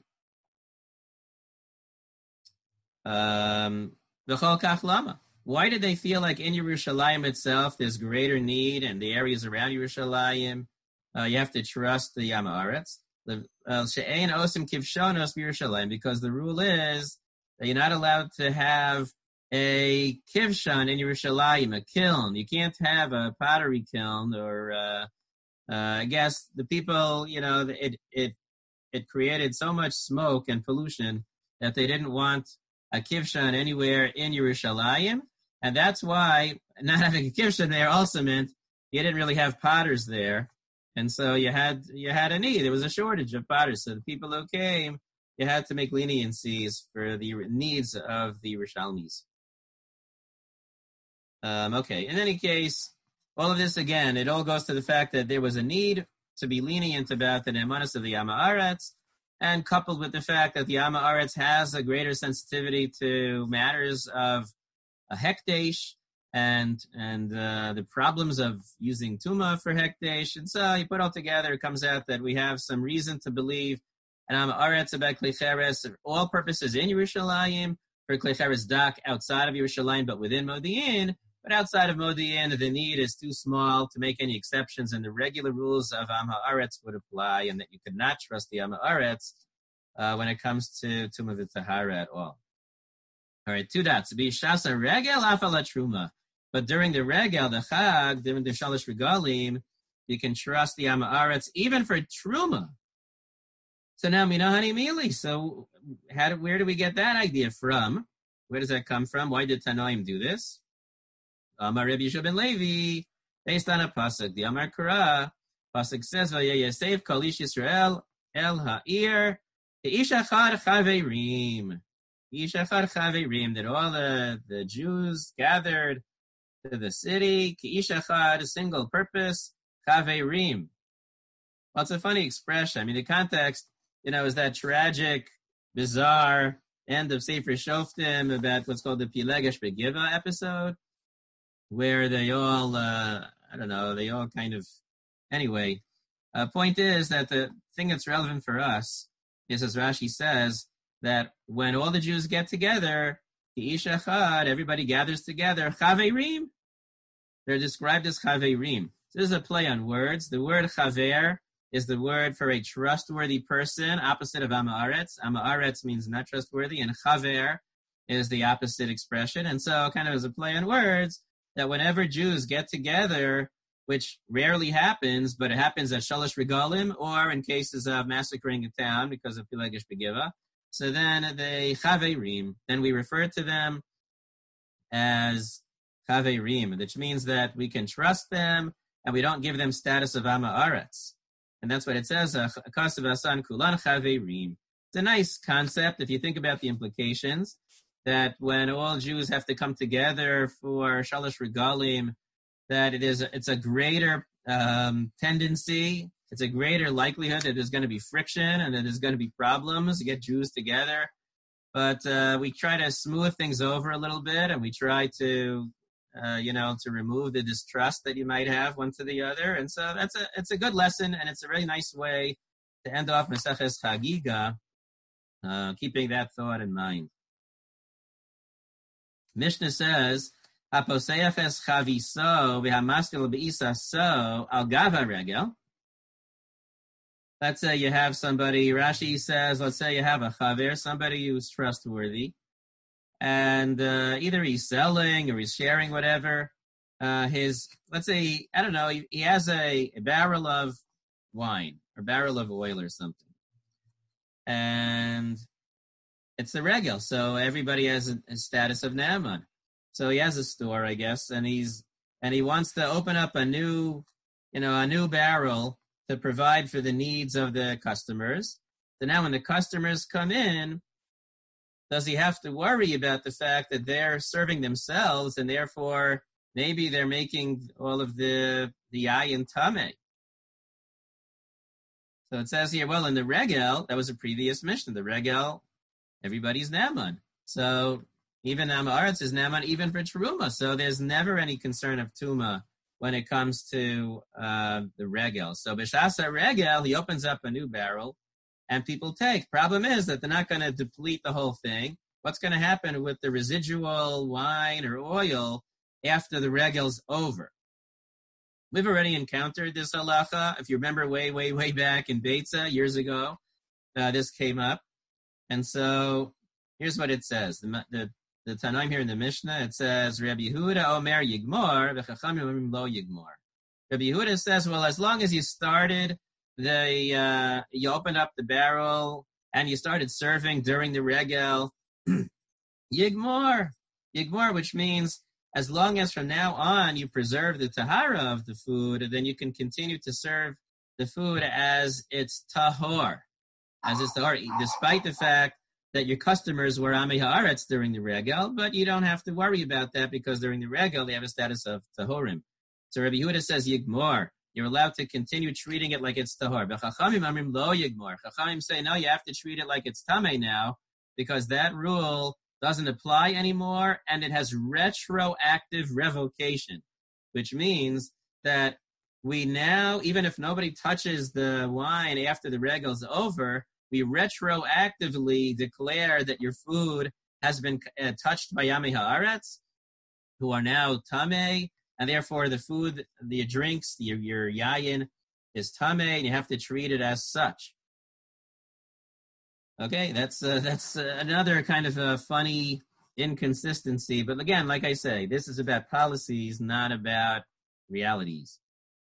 The Chol Kach Lama. Why did they feel like in Yerushalayim itself there's greater need, and the areas around Yerushalayim you have to trust the Am Haaretz? She'ein osim kivshonos b'Yerushalayim, because the rule is that you're not allowed to have a kivshon in Yerushalayim, a kiln. You can't have a pottery kiln, or I guess the people, it created so much smoke and pollution that they didn't want a kivshan anywhere in Yerushalayim, and that's why not having a kivshan there also meant you didn't really have potters there, and so you had a need. There was a shortage of potters, so the people who came, you had to make leniencies for the needs of the Yerushalmis. Okay, in any case, all of this, again, it all goes to the fact that there was a need to be lenient about the ne'amanos of the Am Haaretz, and coupled with the fact that the Am Haaretz has a greater sensitivity to matters of a hekdesh and the problems of using tuma for hekdesh. And so you put all together, it comes out that we have some reason to believe an Am Haaretz about Klei Cheres for all purposes in Yerushalayim, for Klei Cheres dak outside of Yerushalayim, but within Modi'in. But outside of Modi'in, the need is too small to make any exceptions, and the regular rules of Am Haaretz would apply, and that you could not trust the Am Haaretz when it comes to Tumah V'Tahara at all. All right, 2 dots. B'shasa regel afala truma. But during the regel, the chag, during the shalosh regalim, you can trust the Am Haaretz even for truma. So now, minahani mili. So where do we get that idea from? Where does that come from? Why did Tanoim do this? Amar Rabbi Yeshua ben Levi, based on a pasuk. The Amar Kara pasuk says, "Vayesef kol ish Yisrael el ha'ir ish achad chaverim." Ish achad chaverim. That all the Jews gathered to the city. Ki ish achad, a single purpose. Chaverim. Well, it's a funny expression. I mean, the context, is that tragic, bizarre end of Sefer Shoftim about what's called the Pilegesh Begiva episode, where they all, they all kind of, anyway. Point is that the thing that's relevant for us is, as Rashi says, that when all the Jews get together, the Ish Echad, everybody gathers together, Chaverim, they're described as Chaverim. This is a play on words. The word Chaver is the word for a trustworthy person, opposite of Amaretz. Amaretz means not trustworthy, and Chaver is the opposite expression. And so, kind of as a play on words, that whenever Jews get together, which rarely happens, but it happens at Shalosh Regalim, or in cases of massacring a town because of Pilegesh Begiva, so then they Chaverim, then we refer to them as Chaverim, which means that we can trust them, and we don't give them status of Amaretz. And that's what it says, Akasav Asan Kulan Chaverim. It's a nice concept if you think about the implications, that when all Jews have to come together for Shalosh Regalim, that it's a greater tendency, it's a greater likelihood that there's going to be friction and that there's going to be problems to get Jews together. But we try to smooth things over a little bit, and we try to to remove the distrust that you might have one to the other. And so it's a good lesson, and it's a really nice way to end off Maseches Chagiga, keeping that thought in mind. Mishnah says, "Haposeach es chaviso v'hamastil b'isaso al gava regel." Let's say you have somebody. Rashi says, let's say you have a chaver, somebody who's trustworthy, and either he's selling or he's sharing whatever. Let's say, I don't know, he has a barrel of wine or barrel of oil or something, and it's the regel, so everybody has a status of Naaman. So he has a store, I guess, and he wants to open up a new barrel to provide for the needs of the customers. So now when the customers come in, does he have to worry about the fact that they're serving themselves and therefore maybe they're making all of the ayin tameh? So it says here, well, in the regel, that was a previous mission. The regel, everybody's Naaman. So even Amaretz is Naaman, even for Teruma. So there's never any concern of Tuma when it comes to the regel. So B'shasa regel, he opens up a new barrel and people take. Problem is that they're not going to deplete the whole thing. What's going to happen with the residual wine or oil after the regel's over? We've already encountered this halacha. If you remember way, way, way back in Beitza years ago, this came up. And so here's what it says. The Tanaim here in the Mishnah, it says, Rabbi Yehuda Omer Yigmor, v'chachamim omrim lo Yigmor. Rabbi Yehuda says, well, as long as you started, you opened up the barrel and you started serving during the regel, Yigmor, which means as long as from now on you preserve the tahara of the food, then you can continue to serve the food as it's tahor, despite the fact that your customers were Amei Haaretz during the regel, but you don't have to worry about that because during the regel they have a status of tahorim. So Rabbi Yehuda says Yigmor. You're allowed to continue treating it like it's tahor. But Chachamim amrim lo Yigmor. Chachamim say, no, you have to treat it like it's tameh now because that rule doesn't apply anymore and it has retroactive revocation, which means that we now, even if nobody touches the wine after the regel's over, we retroactively declare that your food has been touched by Yamei Haaretz, who are now tameh, and therefore the food, the drinks, your yayin is tameh, and you have to treat it as such. Okay, that's another kind of a funny inconsistency. But again, like I say, this is about policies, not about realities.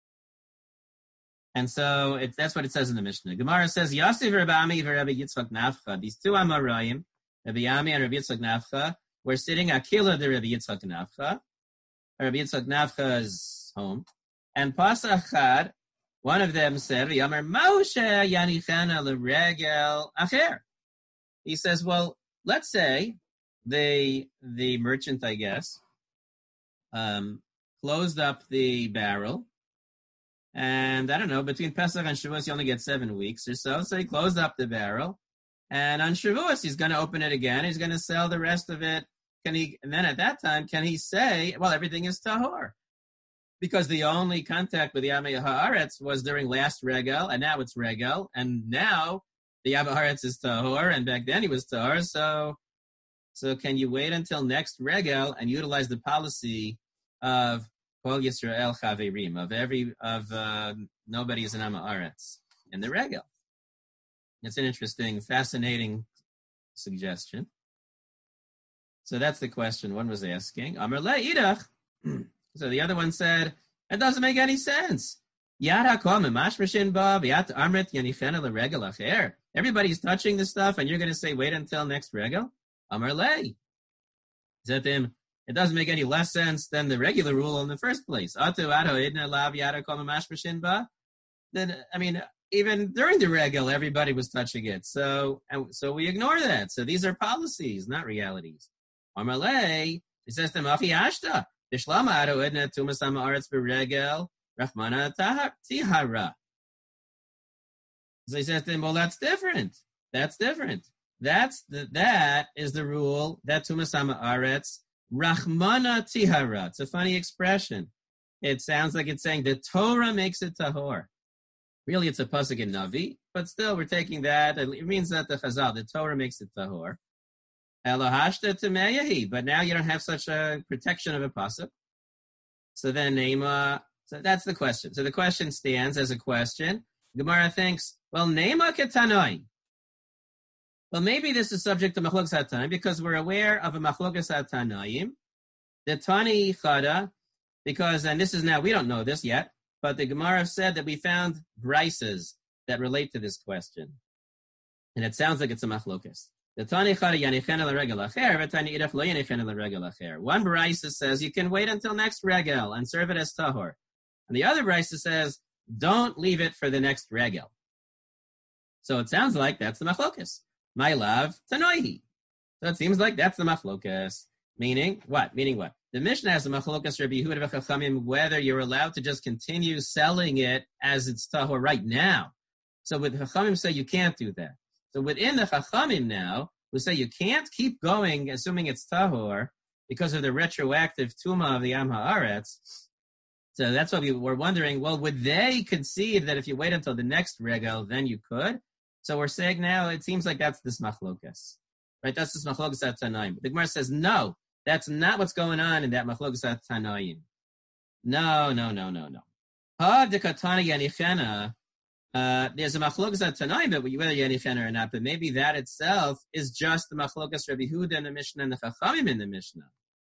And so that's what it says in the Mishnah. Gemara says, Yosef Rabbi Ami v'Rabbi Yitzchak Nafcha. These two Amoraim, Rabbi Ami and Rabbi Yitzchak Nafcha, were sitting Akila the Rabbi Yitzchak Nafcha. Rabbi Yitzchak Nafcha's home. And Pasach Chad, one of them said, Yomer Moshe Yanichana L'Regel Acher. He says, well, let's say the merchant, I guess, closed up the barrel. And I don't know, between Pesach and Shavuos, you only get 7 weeks or so. So he closed up the barrel. And on Shavuos, he's going to open it again. He's going to sell the rest of it. And then at that time, can he say, well, everything is tahor? Because the only contact with the Yamei Haaretz was during last Regel, and now it's Regel. And now the Yamei Haaretz is tahor, and back then he was tahor. So can you wait until next Regel and utilize the policy of Kol Yisrael Chaverim, of nobody is an Am Haaretz in the Regel? It's an interesting, fascinating suggestion. So that's the question one was asking. Amar le idach. So the other one said, it doesn't make any sense. Everybody's touching the stuff, and you're going to say, wait until next regel? Amar le. It doesn't make any less sense than the regular rule in the first place. Then, I mean, even during the regel, everybody was touching it. So we ignore that. So these are policies, not realities. Amar le, he says to Machi Ashta, Bishlama Ado Edna Tumasama Aretz Beregel, Rahmana Tihara. So he says to him, well, that's different. That's different. That is the rule that Tumasama Aretz, Rahmana Tihara. It's a funny expression. It sounds like it's saying the Torah makes it tahor. Really, it's a pasuk in Navi, but still we're taking that. It means that the Chazal, the Torah makes it tahor. Elohashta Tameyahi, but now you don't have such a protection of a pasuk. So then Nema, so that's the question. So the question stands as a question. Gemara thinks, well, Nema Ketanoi. Well, maybe this is subject to Machlokas HaTanaim because we're aware of a Machlokas HaTanaim. The Tani Chada, because, and this is now, we don't know this yet, but the Gemara said that we found brises that relate to this question. And it sounds like it's a Machlokas. The Tani Chada Yanichena l'regel acher, v'Tani Idach lo Yanichena l'regel acher. One brisa says you can wait until next regel and serve it as tahor. And the other brisa says don't leave it for the next regel. So it sounds like that's the Machlokas. My love, Tanoihi. So it seems like that's the Machlokas. Meaning what? The Mishnah has a Machlokas Rabbi Yehuda v'Chachamim whether you're allowed to just continue selling it as it's tahor right now. So with Chachamim say you can't do that. So within the Chachamim now, we say you can't keep going assuming it's tahor because of the retroactive tuma of the Am Haaretz. So that's why we were wondering, well, would they concede that if you wait until the next regel, then you could? So we're saying now it seems like that's this Machlokas. Right? That's this Machlokas HaTanaim. The Gemara says, no, that's not what's going on in that Machlokas HaTanaim. No. Ha dekatana yanichena. There's a Machlokas HaTanaim, but whether yanichena or not, but maybe that itself is just the Machlokas Rabbi Yehuda in the Mishnah and the Chachamim in the Mishnah.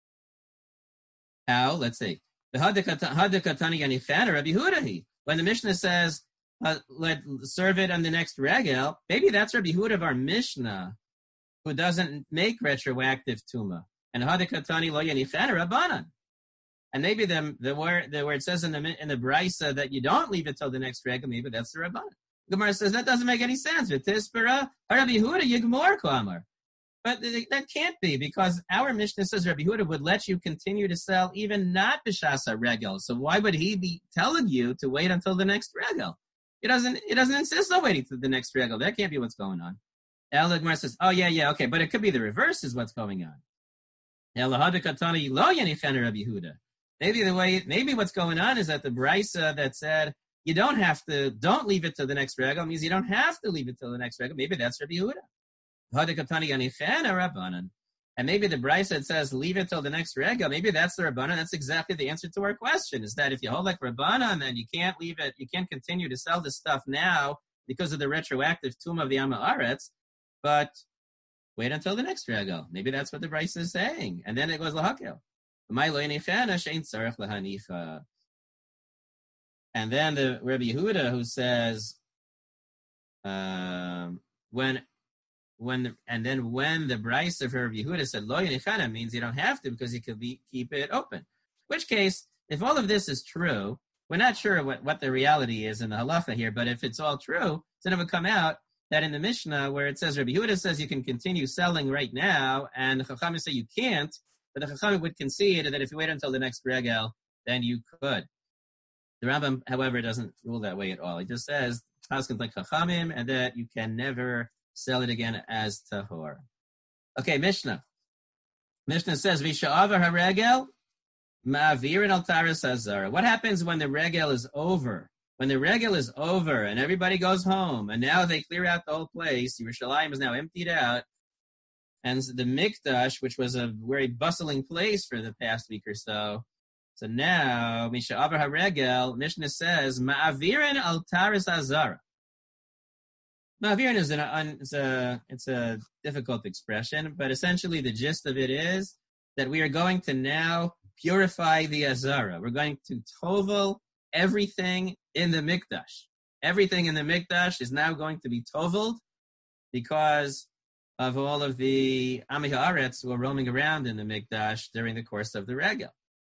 How? Let's see. The ha dekatana yanichena Rabbi Yehuda. When the Mishnah says, let serve it on the next regel, maybe that's Rabbi Yehuda of our Mishnah, who doesn't make retroactive tuma. And hadikatani lo yanichana rabbanan. And maybe the where it says in the brisa that you don't leave it till the next regel, maybe that's the rabbanan. Gemara says that doesn't make any sense. V'tispera Rabbi Yehuda yigmor klamar. But that can't be because our Mishnah says Rabbi Yehuda would let you continue to sell even not b'shasa regel. So why would he be telling you to wait until the next regel? He doesn't insist on waiting to the next regel. That can't be what's going on. El Gemara says, oh yeah, okay, but it could be the reverse is what's going on. Maybe what's going on is that the brisa that said you don't leave it till the next regel means you don't have to leave it till the next regel. Maybe that's Rabbi Yehuda. And maybe the brisa that says leave it till the next regel, maybe that's the Rabbanan. That's exactly the answer to our question, is that if you hold like Rabbanan, then you can't leave it, you can't continue to sell this stuff now because of the retroactive tomb of the Am Haaretz, but wait until the next regel. Maybe that's what the brisa is saying. And then it goes lahakel. And then the Rabbi Yehuda who says, when the brisa of Rabbi Yehuda said lo yanichana means you don't have to because you could keep it open. which case, if all of this is true, we're not sure what the reality is in the halacha here, but if it's all true, then it would come out that in the Mishnah, where it says, Rabbi Yehuda says you can continue selling right now, and the Chachamim say you can't, but the Chachamim would concede that if you wait until the next regel, then you could. The Rambam, however, doesn't rule that way at all. He just says, Paskin like Chachamim, and that you can never sell it again as tahor. Okay, Mishnah. Mishnah says, V'sha'avar haregel, ma'avirin al taras hazara. What happens when the regel is over? When the regel is over and everybody goes home, and now they clear out the whole place, Yerushalayim is now emptied out, and the Mikdash, which was a very bustling place for the past week or so, so now, Misha'avar haregel, Mishnah says, ma'avirin al taras hazara. Ma'avirin is it's a difficult expression, but essentially the gist of it is that we are going to now purify the azara. We're going to tovel everything in the Mikdash. Everything in the Mikdash is now going to be toveled because of all of the Ami Haaretz who are roaming around in the Mikdash during the course of the regel.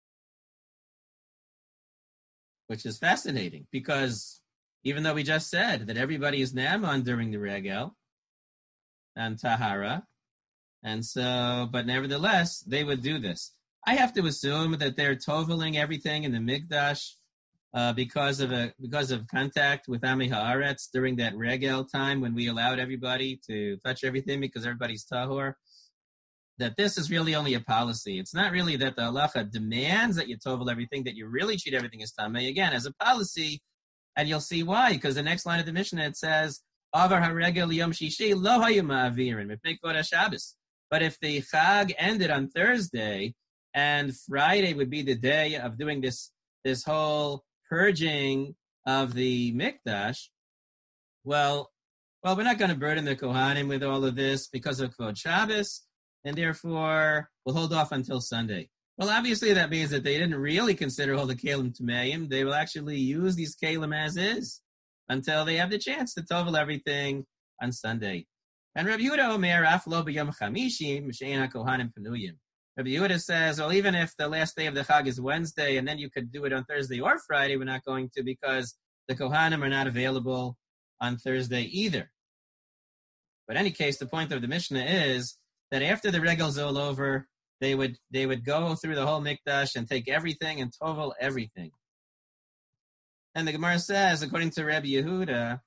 Which is fascinating because even though we just said that everybody is Naaman during the regel and Tahara, and so, but nevertheless, they would do this. I have to assume that they're toveling everything in the Mikdash because of contact with Ami Haaretz during that regel time when we allowed everybody to touch everything because everybody's tahor. That this is really only a policy. It's not really that the halacha demands that you tovel everything, that you really treat everything as tamei, again, as a policy, and you'll see why, because the next line of the Mishnah, it says, Avar haregel yom shishi lo hayu ma'avirin mipnei kvod haShabbos. But if the Chag ended on Thursday, and Friday would be the day of doing this whole purging of the Mikdash, well, we're not going to burden the Kohanim with all of this because of Kvod Shabbos, and therefore we'll hold off until Sunday. Well, obviously that means that they didn't really consider all the Kalim Tameim. They will actually use these Kalim as is until they have the chance to tovel everything on Sunday. And Rabbi Yehuda Omer, Aflo b'yom chamishim, m'she'en ha'kohanim penuyim. Rabbi Yehuda says, well, even if the last day of the Chag is Wednesday, and then you could do it on Thursday or Friday, we're not going to because the Kohanim are not available on Thursday either. But in any case, the point of the Mishnah is that after the regel's all over, they would go through the whole Mikdash and take everything and tovel everything. And the Gemara says, according to Rabbi Yehuda,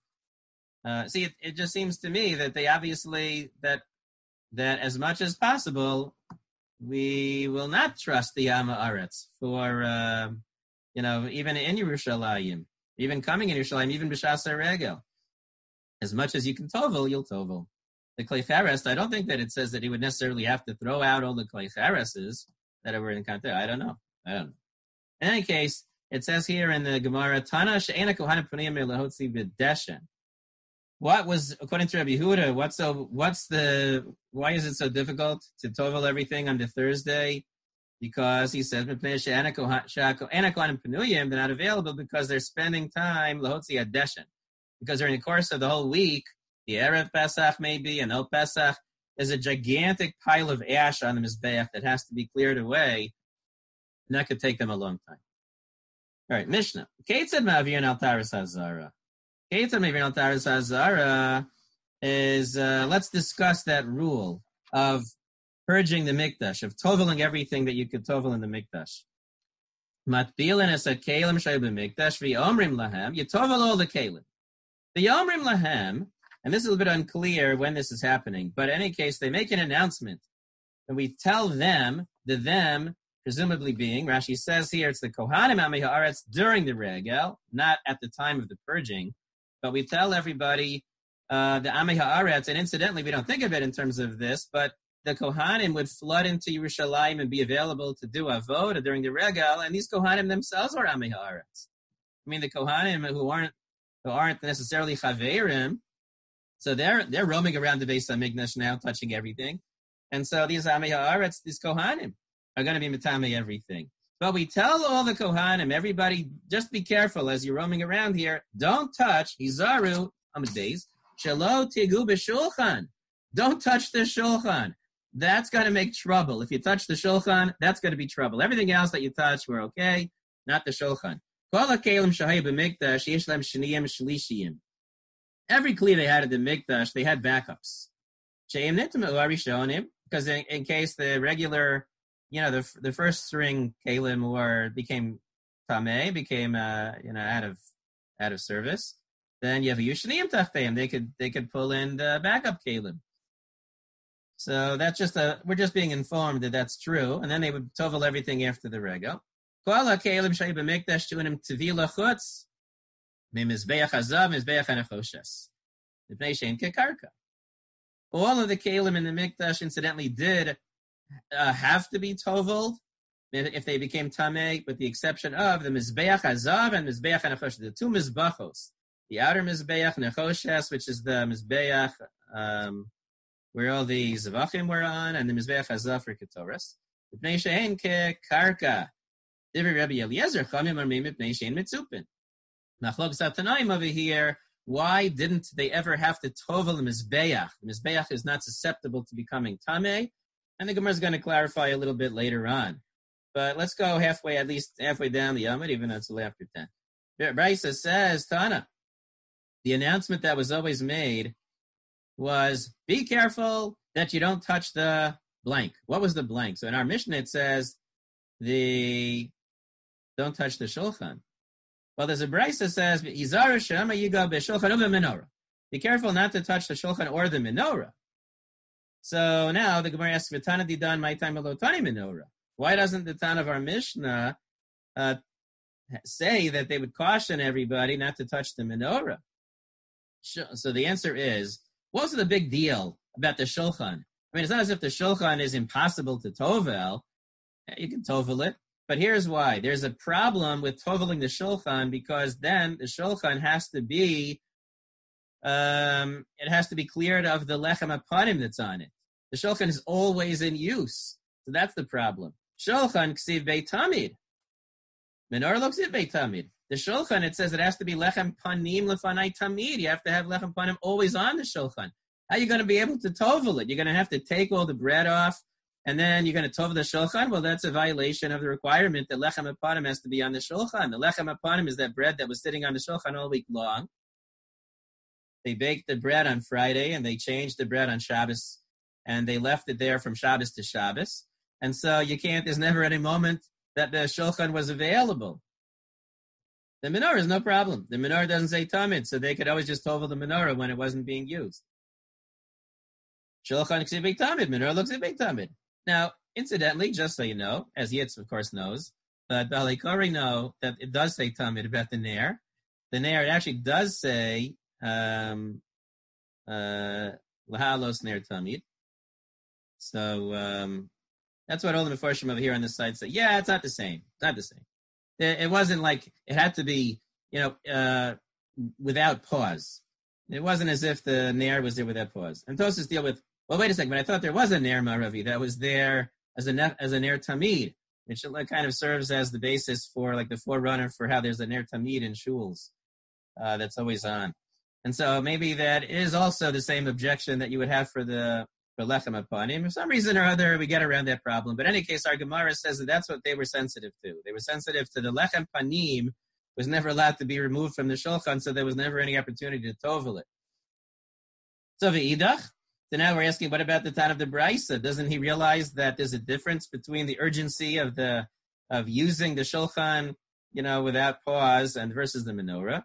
it just seems to me that they obviously, that as much as possible, we will not trust the Am Haaretz for, even in Yerushalayim, even coming in Yerushalayim, even B'shas HaRegel. As much as you can tovel, you'll tovel. The Klei Cheres, I don't think that it says that he would necessarily have to throw out all the Klei Chereses that were in contact. I don't know. In any case, it says here in the Gemara, Tana she'ena kohanim puniyim melahotzi v'deshen. What was, according to Rabbi Yehuda, why is it so difficult to tovel everything on the Thursday? Because he says, they're not available because they're spending time lahotzi adeshen. Because during the course of the whole week, the Erev Pesach maybe, and El Pesach, there's a gigantic pile of ash on the Mizbeach that has to be cleared away, and that could take them a long time. All right, Mishnah. Keitzad ma'avirin al taras hazara. Keitzad ma'avirin al taras hazara is, let's discuss that rule of purging the Mikdash, of toveling everything that you could tovel in the Mikdash. Matbilin es ha-kelim shayu b'mikdash v'yomrim lahem, you tovel all the kelim. The Yomrim Lahem, and this is a little bit unclear when this is happening, but in any case, they make an announcement, and we tell them, the them, presumably being, Rashi says here, it's the Kohanim Ami Haaretz during the Regel, not at the time of the purging, but we tell everybody, the Ami Haaretz, and incidentally, we don't think of it in terms of this, but the Kohanim would flood into Yerushalayim and be available to do avoda during the Regel, and these Kohanim themselves are Ami Haaretz. I mean, the Kohanim who aren't necessarily chaverim, so they're roaming around the Beis HaMikdash now, touching everything, and so these Ami Haaretz, these Kohanim, are going to be mitame everything. But we tell all the Kohanim, everybody, just be careful as you're roaming around here. Don't touch hizaru amadays shelo tigu b'shulchan. Don't touch the shulchan. that's going to make trouble. If you touch the shulchan, that's going to be trouble. Everything else that you touch, we're okay, not the shulchan. Every kli they had at the mikdash, they had backups. Because in case the regular, the first string kalim became tameh, became out of service, then you have a yushanim tachteim. They could pull in the backup kalim. So that's we're just being informed that that's true, and then they would tovel everything after the rego. All of the kalim in the mikdash, incidentally, did have to be toveled if they became tameh, with the exception of the mizbeach hazav and mizbeach nechoshes, the two mizbachos, the outer mizbeach nechoshes, which is the mizbeach where all the zavachim were on, and the mizbeach hazav for ketoras. Mipnei she'en kekarka. Divrei Rabbi Eliezer chamim armim mipnei she'en mitzupin. Machlok satanaim over here. Why didn't they ever have to tovel the mizbeach? The mizbeach is not susceptible to becoming tameh, and the Gemara is going to clarify a little bit later on. But let's go at least halfway down the Yamid, even though it's after 10. Brisa says, Tana, the announcement that was always made was, be careful that you don't touch the blank. What was the blank? So in our Mishnah it says, don't touch the shulchan. Well, there's a Brisa that says, be careful not to touch the shulchan or the menorah. So now the Gemara asks, V'tana didan my time alotani menorah. Why doesn't the Tan of our Mishnah say that they would caution everybody not to touch the menorah? So the answer is, what's the big deal about the shulchan? I mean, it's not as if the shulchan is impossible to tovel. You can tovel it. But here's why. There's a problem with toveling the shulchan, because then the shulchan has to be cleared of the lechem apanim that's on it. The shulchan is always in use. So that's the problem. Shulchan ksiv beit tamid. Menorah looks at beit tamid. The shulchan, it says it has to be lechem panim lefanai tamid. You have to have lechem panim always on the shulchan. How are you going to be able to tovel it? You're going to have to take all the bread off, and then you're going to tovel the shulchan? Well, that's a violation of the requirement that lechem apanim has to be on the shulchan. The lechem apanim is that bread that was sitting on the shulchan all week long. They baked the bread on Friday, and they changed the bread on Shabbos, and they left it there from Shabbos to Shabbos. And so there's never any moment that the shulchan was available. The menorah is no problem. The menorah doesn't say tamid, so they could always just tovel the menorah when it wasn't being used. Shulchan ksiv beit tamid, menorah looks at beit tamid. Now, incidentally, just so you know, as Yitz of course knows, but Balei Kori know that it does say tamid about the ner. The ner, it actually does say lahalos ner tamid. So that's what all the Mefarshim over here on this side say. Yeah, it's not the same. It's not the same. It wasn't like it had to be, without pause. It wasn't as if the ner was there without pause. And Tosas deal with, well, wait a second, but I thought there was a ner maravi that was there as a ner tamid. It kind of serves as the basis for like the forerunner for how there's a ner tamid in shuls that's always on. And so maybe that is also the same objection that you would have for lechem apanim. For some reason or other, we get around that problem. But in any case, our Gemara says that that's what they were sensitive to. They were sensitive to the lechem panim was never allowed to be removed from the shulchan, so there was never any opportunity to tovel it. So v'idach. So now we're asking, what about the Tan of the Brisa? Doesn't he realize that there's a difference between the urgency of using the shulchan, without pause, and versus the menorah?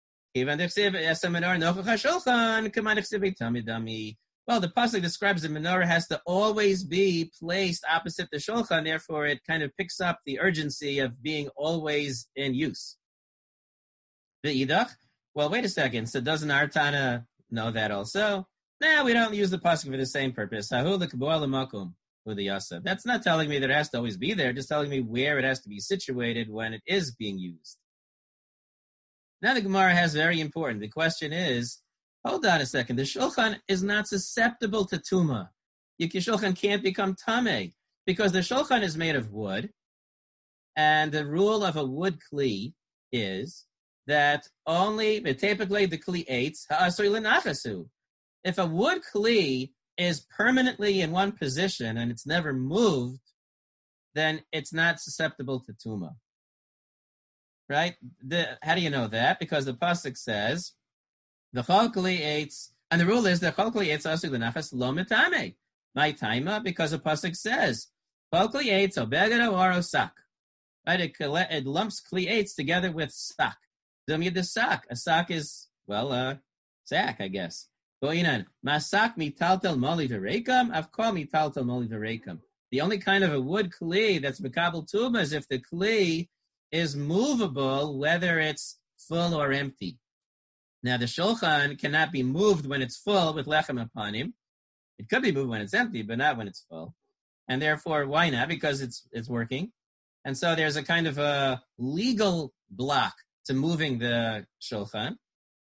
Well, the pasuk describes the menorah has to always be placed opposite the shulchan, therefore it kind of picks up the urgency of being always in use. V'idach? Well, wait a second. So doesn't our Tana know that also? No, we don't use the pasuk for the same purpose. That's not telling me that it has to always be there, just telling me where it has to be situated when it is being used. Now the Gemara has very important. The question is, hold on a second. The shulchan is not susceptible to tuma. Your shulchan can't become tameh because the shulchan is made of wood, and the rule of a wood kli is that only typically the kli eitz ha'asur l'nachasu. If a wood kli is permanently in one position and it's never moved, then it's not susceptible to tuma. Right? How do you know that? Because the pasuk says, the chalkali eitz, and the rule is the chalkali eitz asu l'nachas lo mitame. My taima, because the pasuk says, chalkali eitz obegado aro sak. Right? It lumps kli eitz together with sak. Dumid the sak. A sak is, sack, I guess. Boinan, masak mitaltel moli v'reikam, avkol mitaltel moli v'reikam. The only kind of a wood kli that's mekabel tuma is if the kli is movable, whether it's full or empty. Now, the shulchan cannot be moved when it's full with lechem upon him. It could be moved when it's empty, but not when it's full. And therefore, why not? Because it's working. And so there's a kind of a legal block to moving the shulchan.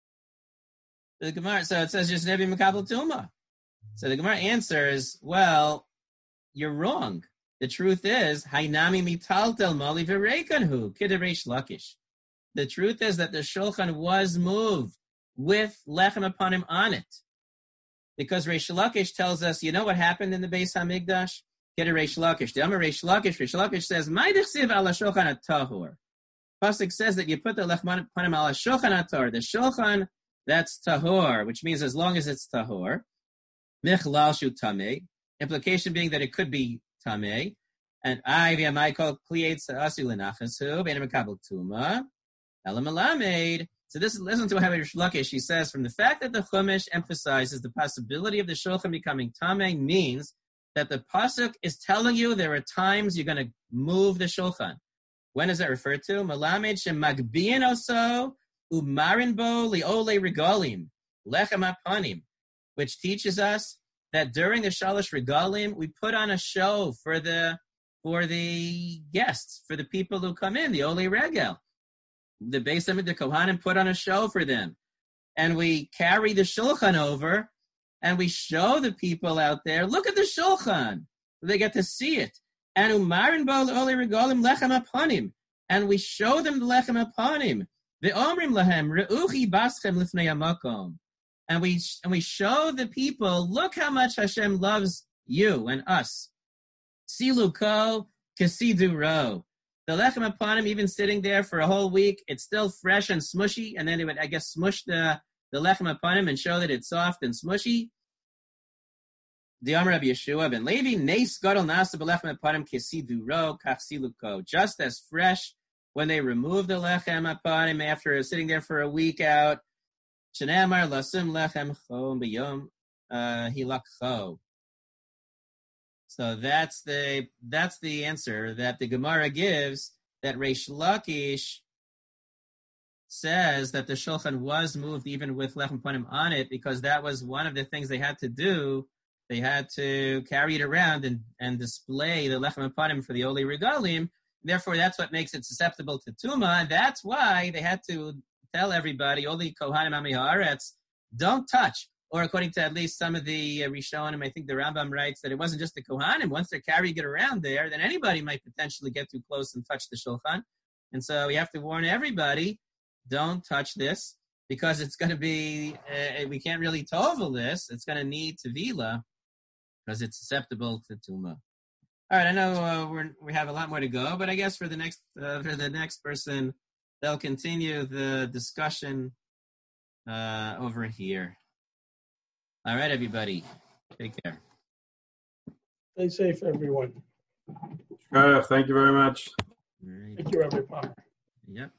The Gemara, so it says just nebi mekabel tuma. So the Gemara answers, well, you're wrong. The truth is, hainami mitaltel mali v'reikanhu kidereish lakish. The truth is that the shulchan was moved with lechem upon him on it. Because Reish Lakish tells us, you know what happened in the Beis HaMikdash? Get a Reish Lakish. The Amar Reish Lakish says, "My dechsiv ala shulchan atahor." Pasuk says that you put the lechem upon him ala shulchan atahor. The shulchan, that's tahor, which means as long as it's tahor. Michlal shu tamei. Implication being that it could be tamei. And I call klietz asu lenachasu bein mekabel tuma elam alamed. So listen to what Reish Lakish, he says, from the fact that the Chumash emphasizes the possibility of the shulchan becoming tamei means that the pasuk is telling you there are times you're going to move the shulchan. When is that referred to? Malamed shemagbiin oso umarin bo liole regalim lechem apanim, which teaches us that during the shalosh regalim we put on a show for the guests, for the people who come in, the ole regel. The Beis Hamikdash, the Kohanim put on a show for them, and we carry the shulchan over, and we show the people out there, look at the shulchan. They get to see it. And umarin bo ole regalim lechem apanim, and we show them the lechem apanim. Ve'omrim lahem reuchi baschem lifnei hamakom, and we show the people, look how much Hashem loves you and us. Silu ko kasidu ro. The lechem upon him, even sitting there for a whole week, it's still fresh and smushy, and then they would, I guess, smush the lechem upon him and show that it's soft and smushy. The Amar Rabbi Yeshua ben Levi, neis gadol nasa b'lechem upon him kesidu ro kach siluko. Just as fresh when they remove the lechem upon him after sitting there for a week out. Shenamar lasum lechem chom b'yom hilakcho. So that's the answer that the Gemara gives, that Reish Lakish says that the shulchan was moved even with lechem panim on it, because that was one of the things they had to do. They had to carry it around and display the lechem panim for the Oli Regalim. Therefore, that's what makes it susceptible to Tuma, and that's why they had to tell everybody, Oli Kohanim Ami Haaretz, don't touch. Or according to at least some of the Rishonim, I think the Rambam writes that it wasn't just the Kohanim. Once they're carrying it around there, then anybody might potentially get too close and touch the shulchan. And so we have to warn everybody, don't touch this, because it's going to be, we can't really tovel this. It's going to need tevila, because it's susceptible to tuma. All right, I know we have a lot more to go, but I guess for the next person, they'll continue the discussion over here. All right, everybody. Take care. Stay safe, everyone. Thank you very much. All right. Thank you, everyone. Yep.